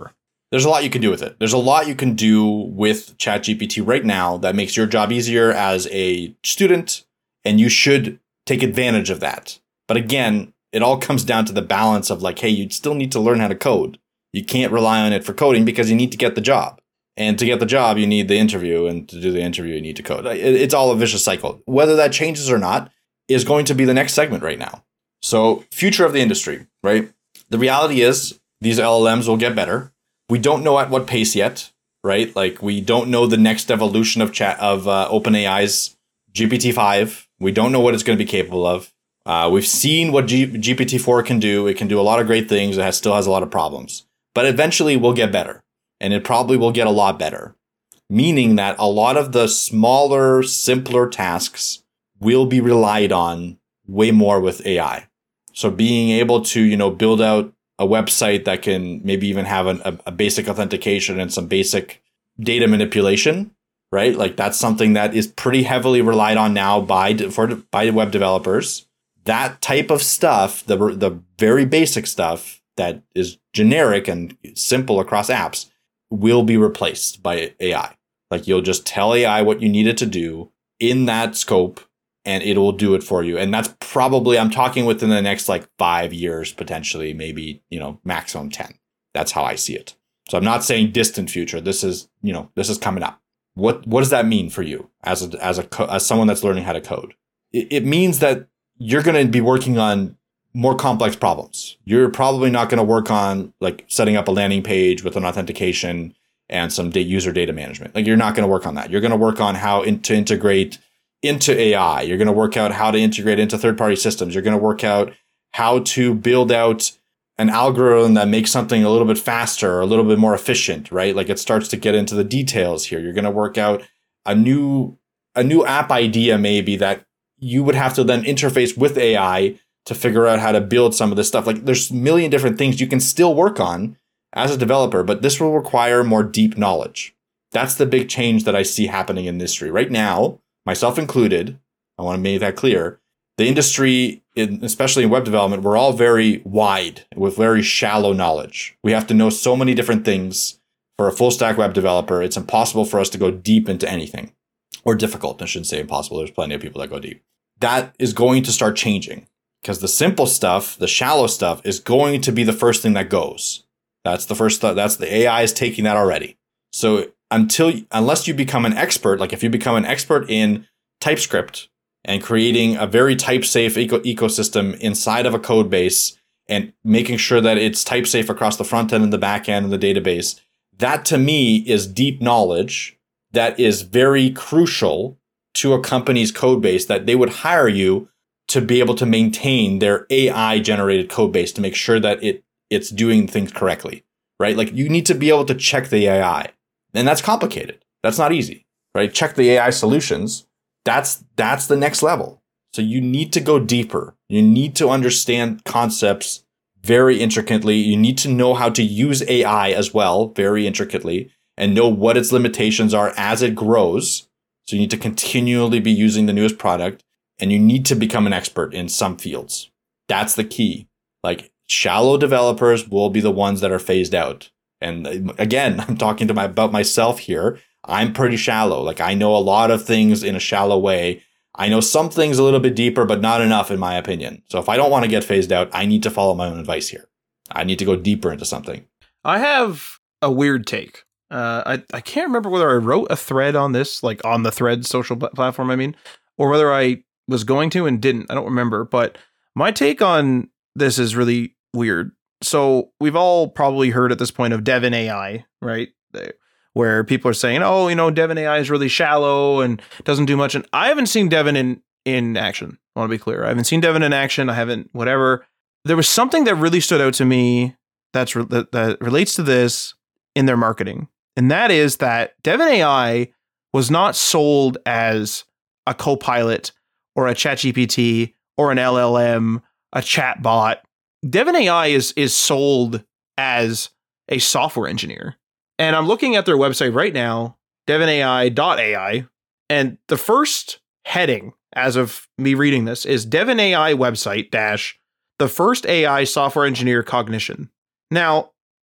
there's a lot you can do with it. There's a lot you can do with ChatGPT right now that makes your job easier as a student, and you should take advantage of that. But again, it all comes down to the balance of like, hey, you still need to learn how to code. You can't rely on it for coding because you need to get the job. And to get the job, you need the interview. And to do the interview, you need to code. It's all a vicious cycle. Whether that changes or not is going to be the next segment right now. So future of the industry, right? The reality is these L L Ms will get better. We don't know at what pace yet, right? Like we don't know the next evolution of chat of uh, OpenAI's G P T five. We don't know what it's going to be capable of. Uh, we've seen what G- GPT four can do. It can do a lot of great things. It has, still has a lot of problems. But eventually we'll get better. And it probably will get a lot better. Meaning that a lot of the smaller, simpler tasks will be relied on way more with A I. So being able to, you know, build out a website that can maybe even have an, a, a basic authentication and some basic data manipulation, right? Like that's something that is pretty heavily relied on now by for by web developers. That type of stuff, the the very basic stuff that is generic and simple across apps, will be replaced by A I. Like you'll just tell A I what you need it to do in that scope, and it will do it for you. And that's probably, I'm talking within the next like five years, potentially, maybe, you know, maximum ten. That's how I see it. So I'm not saying distant future. This is, you know, this is coming up. What what does that mean for you as a, as a as someone that's learning how to code? It, it means that you're going to be working on more complex problems. You're probably not going to work on like setting up a landing page with an authentication and some da- user data management. Like you're not going to work on that. You're going to work on how in- to integrate into A I. You're going to work out how to integrate into third-party systems. You're going to work out how to build out an algorithm that makes something a little bit faster or a little bit more efficient, right? Like it starts to get into the details here. You're going to work out a new a new app idea maybe that you would have to then interface with A I to figure out how to build some of this stuff. Like there's a million different things you can still work on as a developer, but this will require more deep knowledge. That's the big change that I see happening in the industry right now, myself included. I want to make that clear. The industry, in, especially in web development, we're all very wide with very shallow knowledge. We have to know so many different things. For a full stack web developer, it's impossible for us to go deep into anything. Or difficult, I shouldn't say impossible. There's plenty of people that go deep. That is going to start changing because the simple stuff, the shallow stuff is going to be the first thing that goes. That's the first stuff. That's the A I is taking that already. So until, unless you become an expert, like if you become an expert in TypeScript and creating a very type safe eco- ecosystem inside of a code base and making sure that it's type safe across the front end and the back end and the database, that to me is deep knowledge that is very crucial to a company's code base, that they would hire you to be able to maintain their A I generated code base to make sure that it it's doing things correctly, right? Like you need to be able to check the A I, and that's complicated. That's not easy, right? Check the A I solutions. That's that's the next level. So you need to go deeper. You need to understand concepts very intricately. You need to know how to use A I as well, very intricately, and know what its limitations are as it grows. So you need to continually be using the newest product, and you need to become an expert in some fields. That's the key. Like shallow developers will be the ones that are phased out. And again, I'm talking to my about myself here. I'm pretty shallow. Like I know a lot of things in a shallow way. I know some things a little bit deeper, but not enough in my opinion. So if I don't want to get phased out, I need to follow my own advice here. I need to go deeper into something. I have a weird take. Uh, I, I can't remember whether I wrote a thread on this, like on the Threads social platform, I mean, or whether I was going to and didn't. I don't remember. But my take on this is really weird. So we've all probably heard at this point of Devin A I, right? Where people are saying, oh, you know, Devin A I is really shallow and doesn't do much. And I haven't seen Devin in, in action. I want to be clear. I haven't seen Devin in action. I haven't, whatever. There was something that really stood out to me that's re- that, that relates to this in their marketing. And that is that Devin A I was not sold as a Copilot or a ChatGPT or an L L M, a chatbot. Devin A I is is sold as a software engineer. And I'm looking at their website right now, devin A I dot A I, and the first heading as of me reading this is Devin A I website dash the first A I software engineer cognition. Now,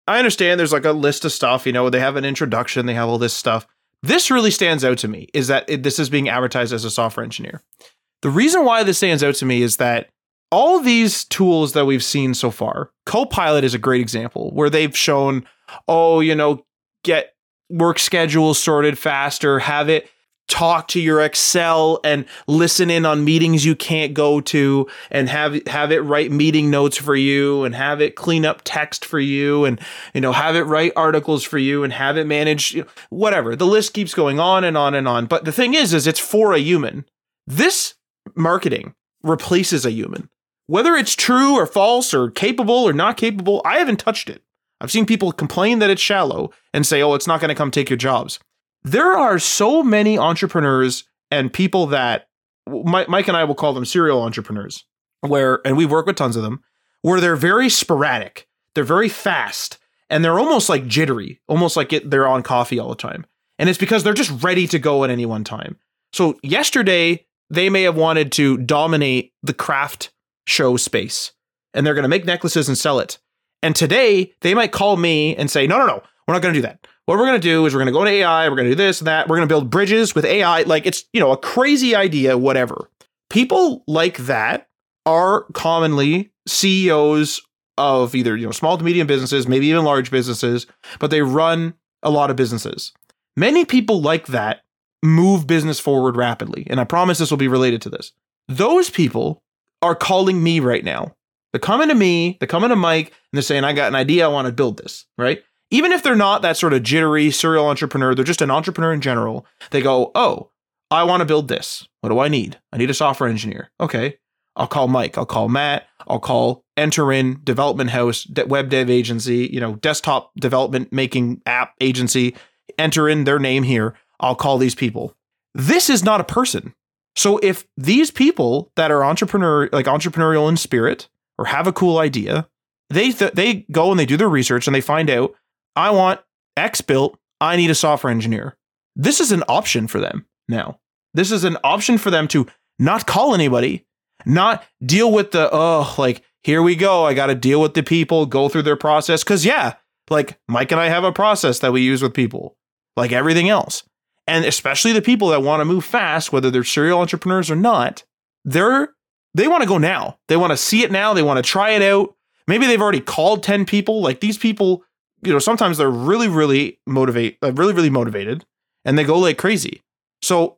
I understand there's like a list of stuff, you know, they have an introduction, they have all this stuff. This really stands out to me is that it, this is being advertised as a software engineer. The reason why this stands out to me is that all these tools that we've seen so far, Copilot is a great example where they've shown, oh, you know, get work schedules sorted faster, have it talk to your Excel and listen in on meetings you can't go to, and have have it write meeting notes for you, and have it clean up text for you, and you know have it write articles for you, and have it manage, you know, whatever. The list keeps going on and on and on. But the thing is, is it's for a human. This marketing replaces a human. Whether it's true or false or capable or not capable, I haven't touched it. I've seen people complain that it's shallow and say, oh, it's not going to come take your jobs. There are so many entrepreneurs and people that Mike and I will call them serial entrepreneurs, where, and we work with tons of them, where they're very sporadic, they're very fast, and they're almost like jittery, almost like it, they're on coffee all the time. And it's because they're just ready to go at any one time. So yesterday, they may have wanted to dominate the craft show space, and they're going to make necklaces and sell it. And today, they might call me and say, no, no, no, we're not going to do that. What we're going to do is we're going to go to A I, we're going to do this and that, we're going to build bridges with A I. Like, it's, you know, a crazy idea, whatever. People like that are commonly C E Os of either, you know, small to medium businesses, maybe even large businesses, but they run a lot of businesses. Many people like that move business forward rapidly. And I promise this will be related to this. Those people are calling me right now. They're coming to me, they're coming to Mike, and they're saying, I got an idea, I want to build this, right? Even if they're not that sort of jittery serial entrepreneur, they're just an entrepreneur in general. They go, oh, I want to build this. What do I need? I need a software engineer. Okay. I'll call Mike. I'll call Matt. I'll call Enter In, Development House, web dev agency, you know, desktop development making app agency. Enter in their name here. I'll call these people. This is not a person. So if these people that are entrepreneur, like entrepreneurial in spirit, or have a cool idea, they th- they go and they do their research and they find out, I want X built, I need a software engineer. This is an option for them now. This is an option for them to not call anybody, not deal with the, oh, like, here we go, I got to deal with the people, go through their process. Because, yeah, like Mike and I have a process that we use with people, like everything else. And especially the people that want to move fast, whether they're serial entrepreneurs or not, they're they want to go now. They want to see it now. They want to try it out. Maybe they've already called ten people. Like these people, you know, sometimes they're really, really motivate, uh, really, really motivated, and they go like crazy. So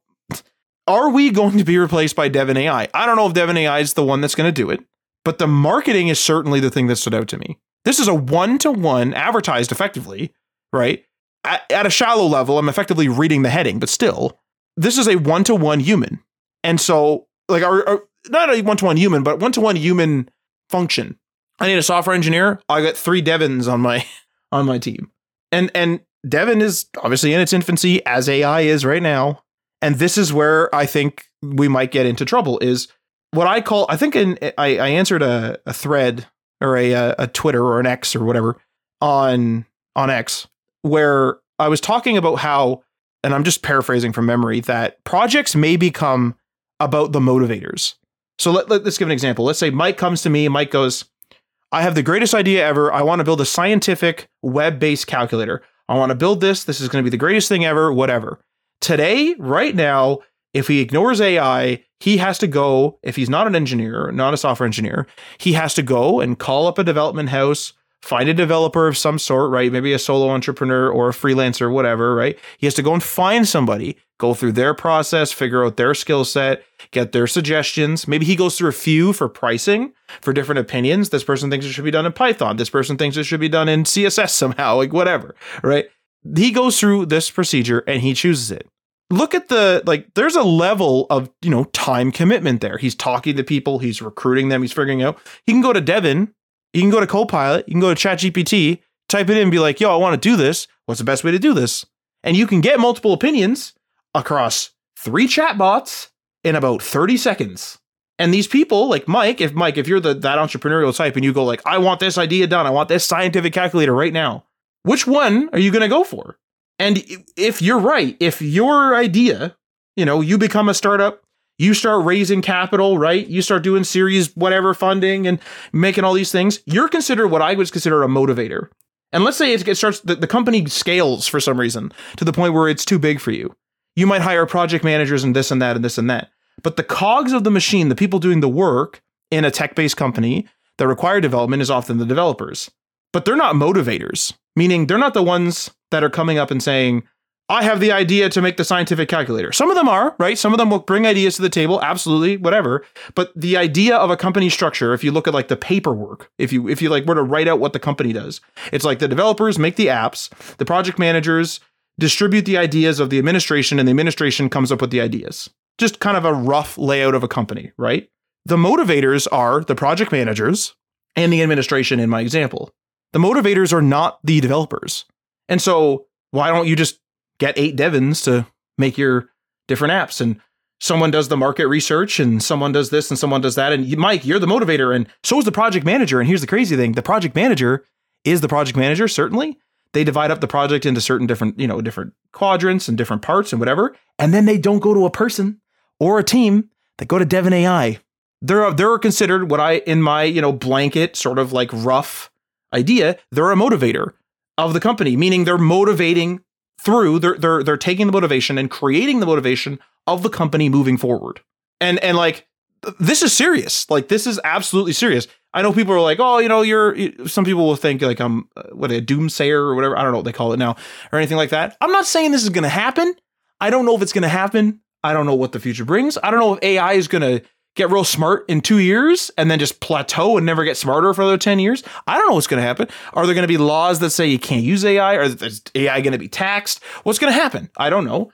are we going to be replaced by Devin A I? I don't know if Devin A I is the one that's going to do it, but the marketing is certainly the thing that stood out to me. This is a one-to-one advertised effectively, right? At, at a shallow level, I'm effectively reading the heading, but still, this is a one-to-one human. And so, like, our, our, not a one-to-one human, but one-to-one human function. I need a software engineer. I got three Devins on my on my team. And and Devin is obviously in its infancy, as A I is right now. And this is where I think we might get into trouble, is what I call, I think in, I, I answered a, a thread or a, a Twitter or an X or whatever on, on X, where I was talking about how, and I'm just paraphrasing from memory, that projects may become about the motivators. So let, let, let's give an example. Let's say Mike comes to me and Mike goes, I have the greatest idea ever. I want to build a scientific web-based calculator. I want to build this. This is going to be the greatest thing ever, whatever. Today, right now, if he ignores A I, he has to go, if he's not an engineer, not a software engineer, he has to go and call up a development house, find a developer of some sort, right? Maybe a solo entrepreneur or a freelancer, whatever, right? He has to go and find somebody, go through their process, figure out their skill set, get their suggestions. Maybe he goes through a few for pricing, for different opinions. This person thinks it should be done in Python. This person thinks it should be done in C S S somehow, like whatever, right? He goes through this procedure and he chooses it. Look at the, like, there's a level of, you know, time commitment there. He's talking to people, he's recruiting them, he's figuring out. He can go to Devin, he can go to Copilot, you can go to ChatGPT, type it in and be like, yo, I want to do this. What's the best way to do this? And you can get multiple opinions across three chatbots in about thirty seconds. And these people, like Mike, if Mike, if you're the that entrepreneurial type and you go like, I want this idea done, I want this scientific calculator right now, which one are you going to go for? And if you're right, if your idea, you know, you become a startup, you start raising capital, right? You start doing series, whatever funding and making all these things, you're considered what I would consider a motivator. And let's say it starts, the, the company scales for some reason to the point where it's too big for you. You might hire project managers and this and that and this and that. But the cogs of the machine, the people doing the work in a tech-based company that require development is often the developers. But they're not motivators, meaning they're not the ones that are coming up and saying, I have the idea to make the scientific calculator. Some of them are, right? Some of them will bring ideas to the table, absolutely, whatever. But the idea of a company structure, if you look at like the paperwork, if you if you like were to write out what the company does, it's like the developers make the apps, the project managers distribute the ideas of the administration, and the administration comes up with the ideas. Just kind of a rough layout of a company, right? The motivators are the project managers and the administration in my example. The motivators are not the developers. And so why don't you just get eight Devins to make your different apps, and someone does the market research and someone does this and someone does that. And you, Mike, you're the motivator and so is the project manager. And here's the crazy thing. The project manager is the project manager. Certainly they divide up the project into certain different, you know, different quadrants and different parts and whatever. And then they don't go to a person or a team that go to Devin A I. They're, they're considered what I, in my, you know, blanket sort of like rough idea, they're a motivator of the company, meaning they're motivating through they're they're they're taking the motivation and creating the motivation of the company moving forward. And and like this is serious. Like this is absolutely serious. I know people are like, "Oh, you know, you're some people will think like I'm uh, what a doomsayer or whatever. I don't know what they call it now or anything like that." I'm not saying this is going to happen. I don't know if it's going to happen. I don't know what the future brings. I don't know if A I is going to get real smart in two years and then just plateau and never get smarter for another ten years. I don't know what's going to happen. Are there going to be laws that say you can't use A I? Or is A I going to be taxed? What's going to happen? I don't know.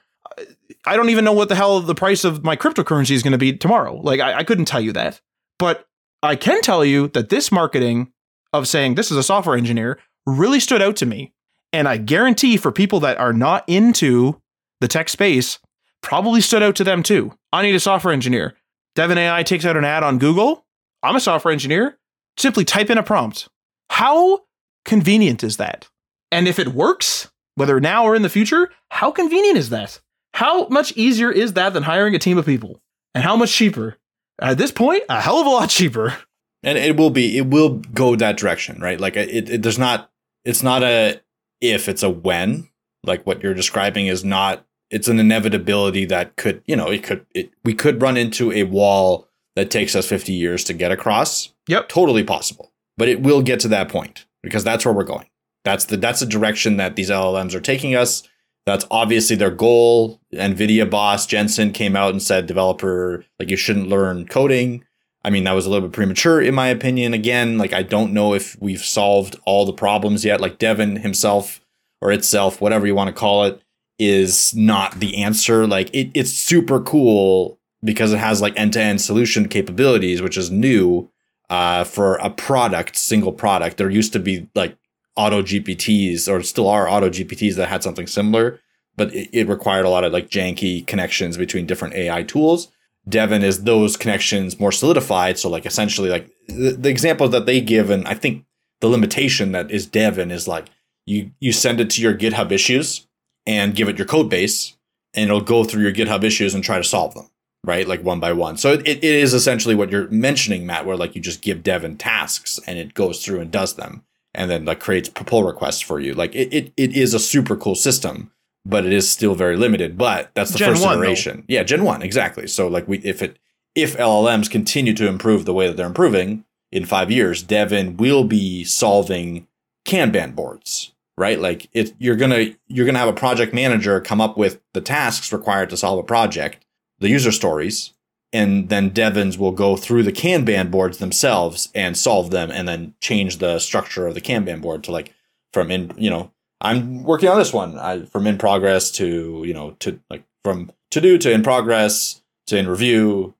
I don't even know what the hell the price of my cryptocurrency is going to be tomorrow. Like, I, I couldn't tell you that. But I can tell you that this marketing of saying this is a software engineer really stood out to me. And I guarantee for people that are not into the tech space, probably stood out to them too. I need a software engineer. Devin A I takes out an ad on Google. I'm a software engineer. Simply type in a prompt. How convenient is that? And if it works, whether now or in the future, how convenient is that? How much easier is that than hiring a team of people? And how much cheaper? At this point, a hell of a lot cheaper. And it will be, it will go that direction, right? Like it, it there's not, it's not a if, it's a when. Like what you're describing is not, it's an inevitability that could, you know, it could, it, we could run into a wall that takes us fifty years to get across. Yep. Totally possible. But it will get to that point because that's where we're going. That's the, that's the direction that these L L Ms are taking us. That's obviously their goal. NVIDIA boss Jensen came out and said, developer, like you shouldn't learn coding. I mean, that was a little bit premature in my opinion. Again, like, I don't know if we've solved all the problems yet. Like Devin himself or itself, whatever you want to call it, is not the answer. Like it, it's super cool because it has like end-to-end solution capabilities, which is new uh, for a product, single product. There used to be like auto G P Ts, or still are auto G P Ts that had something similar, but it, it required a lot of like janky connections between different A I tools. Devin is those connections more solidified. So like essentially like the, the examples that they give, and I think the limitation that is Devin is like you you send it to your GitHub issues and give it your code base, and it'll go through your GitHub issues and try to solve them, right? Like one by one. So it, it is essentially what you're mentioning, Matt, where like you just give Devin tasks and it goes through and does them, and then like creates pull requests for you. Like it, it, it is a super cool system, but it is still very limited. But that's the Gen first one, iteration. Though. Yeah, Gen one, exactly. So like we, if it, if L L Ms continue to improve the way that they're improving in five years, Devin will be solving Kanban boards. Right? Like it, you're going to, you're going to have a project manager come up with the tasks required to solve a project, the user stories, and then Devins will go through the Kanban boards themselves and solve them, and then change the structure of the Kanban board to like from in, you know, I'm working on this one I, from in progress to, you know, to like from to do to in progress to in review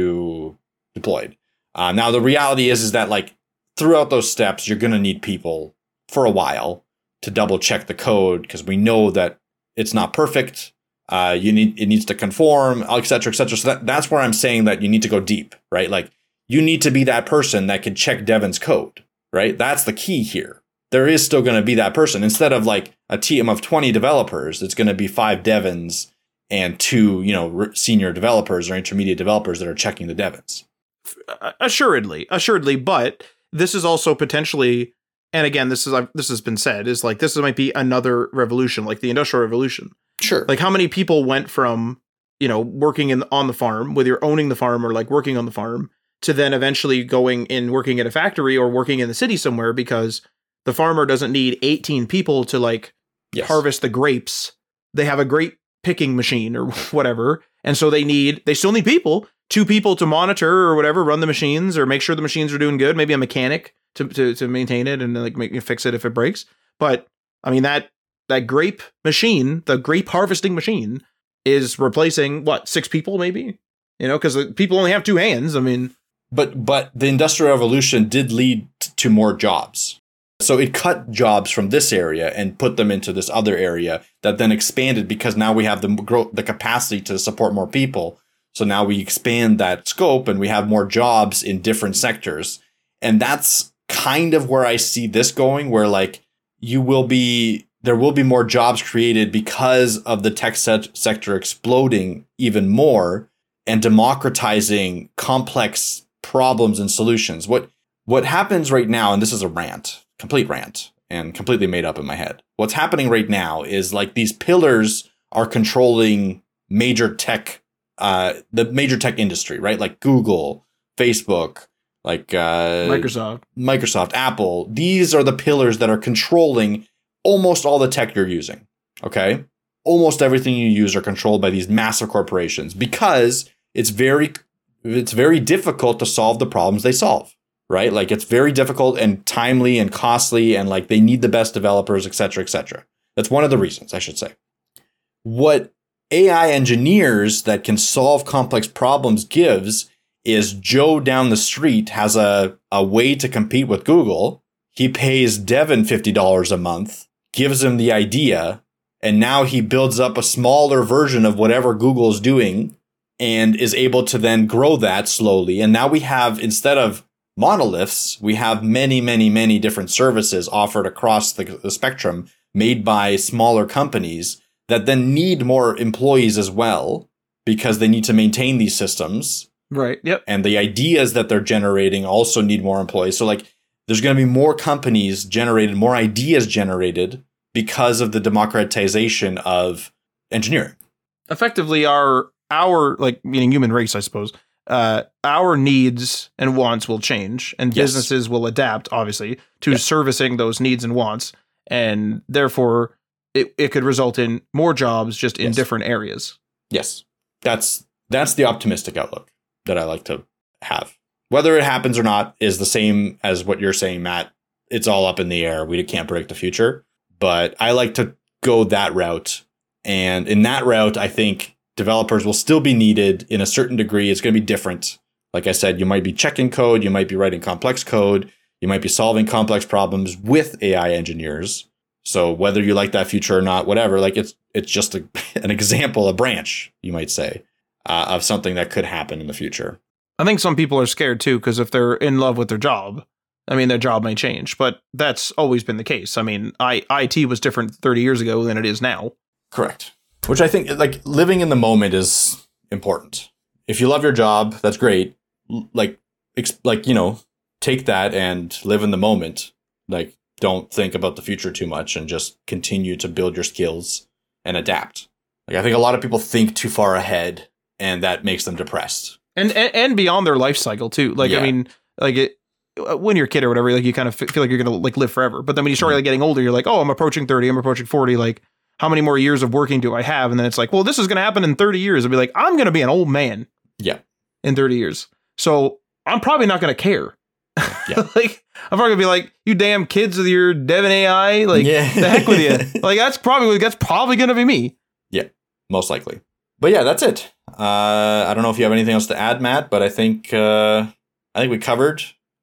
to deployed. Uh, now, the reality is, is that like throughout those steps, you're going to need people for a while to double check the code, because we know that it's not perfect. Uh, you need, it needs to conform, et cetera, et cetera. So that, that's where I'm saying that you need to go deep, right? Like you need to be that person that can check Devin's code, right? That's the key here. There is still going to be that person. Instead of like a team of twenty developers, it's going to be five Devins and two, you know, senior developers or intermediate developers that are checking the Devins. Assuredly, assuredly. But this is also potentially and again, this is this has been said, is like this might be another revolution, like the Industrial Revolution. Sure. Like how many people went from, you know, working in on the farm, whether you're owning the farm or like working on the farm, to then eventually going in working at a factory or working in the city somewhere, because the farmer doesn't need eighteen people to like yes. harvest the grapes. They have a grape picking machine or whatever. And so they need, they still need people, two people to monitor or whatever, run the machines or make sure the machines are doing good. Maybe a mechanic to, to, to maintain it and like make fix it if it breaks. But I mean, that, that grape machine, the grape harvesting machine is replacing what, six people maybe, you know, because people only have two hands. I mean, but, but the Industrial Revolution did lead to more jobs. So it cut jobs from this area and put them into this other area that then expanded, because now we have the grow, the capacity to support more people. So now we expand that scope and we have more jobs in different sectors. And that's kind of where I see this going, where like you will be, there will be more jobs created because of the tech set sector exploding even more and democratizing complex problems and solutions. What, what happens right now, and this is a rant, complete rant and completely made up in my head. What's happening right now is like these pillars are controlling major tech, uh, the major tech industry, right? Like Google, Facebook, like uh, Microsoft, Microsoft, Apple. These are the pillars that are controlling almost all the tech you're using. Okay. Almost everything you use are controlled by these massive corporations because it's very, it's very difficult to solve the problems they solve. Right? Like it's very difficult and timely and costly, and like they need the best developers, et cetera, et cetera. That's one of the reasons, I should say. What A I engineers that can solve complex problems gives is Joe down the street has a, a way to compete with Google. He pays Devin fifty dollars a month, gives him the idea, and now he builds up a smaller version of whatever Google is doing and is able to then grow that slowly. And now we have, instead of monoliths, we have many, many, many different services offered across the, the spectrum made by smaller companies that then need more employees as well because they need to maintain these systems. Right. Yep. And the ideas that they're generating also need more employees. So like there's going to be more companies generated, more ideas generated because of the democratization of engineering. Effectively, our, our like meaning human race, I suppose, uh, our needs and wants will change, and Yes. businesses will adapt, obviously, to Yes. servicing those needs and wants. And therefore, it, it could result in more jobs just in Yes. different areas. Yes. That's that's the optimistic outlook that I like to have. Whether it happens or not is the same as what you're saying, Matt. It's all up in the air. We can't predict the future. But I like to go that route. And in that route, I think developers will still be needed in a certain degree. It's going to be different. Like I said, you might be checking code. You might be writing complex code. You might be solving complex problems with A I engineers. So whether you like that future or not, whatever, like it's it's just a, an example, a branch, you might say, uh, of something that could happen in the future. I think some people are scared too, because if they're in love with their job, I mean, their job may change, but that's always been the case. I mean, I, IT was different thirty years ago than it is now. Correct. Which I think, like, living in the moment is important. If you love your job, that's great. L- Like, ex- like you know, take that and live in the moment. Like, don't think about the future too much and just continue to build your skills and adapt. Like, I think a lot of people think too far ahead, and that makes them depressed. And, and and beyond their life cycle too. Like, Yeah. I mean, like it, when you're a kid or whatever, like you kind of f- feel like you're going to like live forever. But then when you start like getting older, you're like, oh, I'm approaching thirty, I'm approaching forty. Like, how many more years of working do I have? And then it's like, well, this is going to happen in thirty years. I'll be like, I'm going to be an old man Yeah. in thirty years. So I'm probably not going to care. Yeah. Like, I'm probably going to be like, you damn kids with your Devin A I. Like, Yeah. the heck with you. Like, that's probably, that's probably going to be me. Yeah, most likely. But yeah, that's it. Uh, I don't know if you have anything else to add, Matt, but I think uh, I think we covered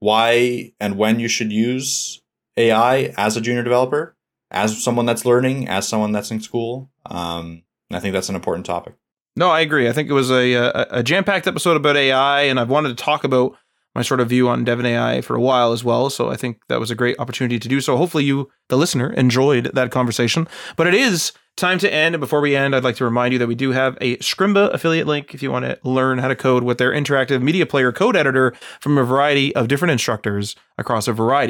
why and when you should use A I as a junior developer, as someone that's learning, as someone that's in school. Um, and I think that's an important topic. No, I agree. I think it was a, a, a jam-packed episode about A I, and I've wanted to talk about my sort of view on Devin A I for a while as well. So I think that was a great opportunity to do so. Hopefully you, the listener, enjoyed that conversation. But it is time to end. And before we end, I'd like to remind you that we do have a Scrimba affiliate link if you want to learn how to code with their interactive media player code editor from a variety of different instructors across a variety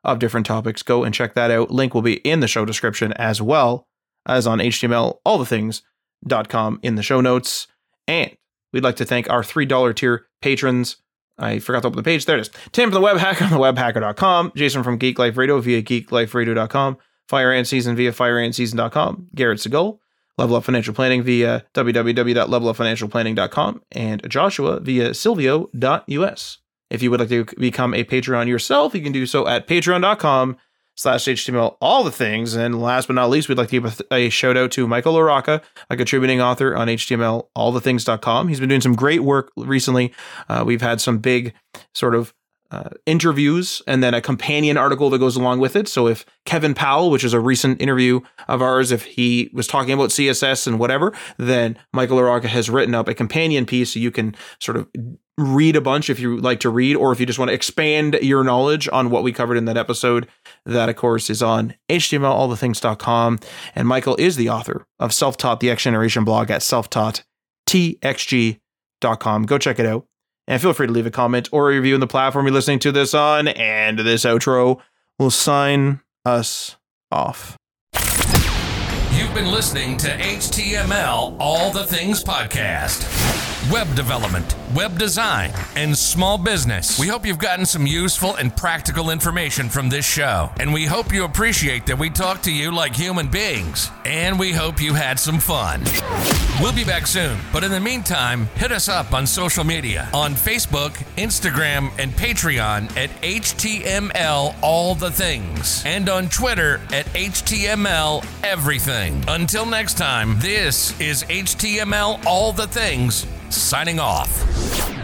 of different topics. Go and check that out. Link will be in the show description as well as on H T M L all the things dot com in the show notes. And we'd like to thank our three dollar tier patrons. I forgot to open the page. There it is. Tim from the Web Hacker on the web hacker dot com. Jason from Geek Life Radio via geek life radio dot com. Fire and Season via fire and season dot com. Garrett Segal. Level Up Financial Planning via w w w dot level up financial planning dot com. And Joshua via silvio dot u s. If you would like to become a Patreon yourself, you can do so at patreon dot com slash html all the things. And last but not least, we'd like to give a, a shout out to Michael LaRocca, a contributing author on H T M L all the things dot com. He's been doing some great work recently. Uh, we've had some big sort of uh, interviews and then a companion article that goes along with it. So if Kevin Powell, which is a recent interview of ours, if he was talking about C S S and whatever, then Michael LaRocca has written up a companion piece so you can sort of read a bunch if you like to read, or if you just want to expand your knowledge on what we covered in that episode. That, of course, is on H T M L all the things dot com. And Michael is the author of Self-Taught, the X Generation blog at self taught t x g dot com. Go check it out. And feel free to leave a comment or a review on the platform you're listening to this on. And this outro will sign us off. You've been listening to H T M L All the Things Podcast. Web development, web design, and small business. We hope you've gotten some useful and practical information from this show. And we hope you appreciate that we talk to you like human beings. And we hope you had some fun. We'll be back soon. But in the meantime, hit us up on social media on Facebook, Instagram, and Patreon at H T M L All the Things. And on Twitter at H T M L Everything. Until next time, this is H T M L All the Things, signing off.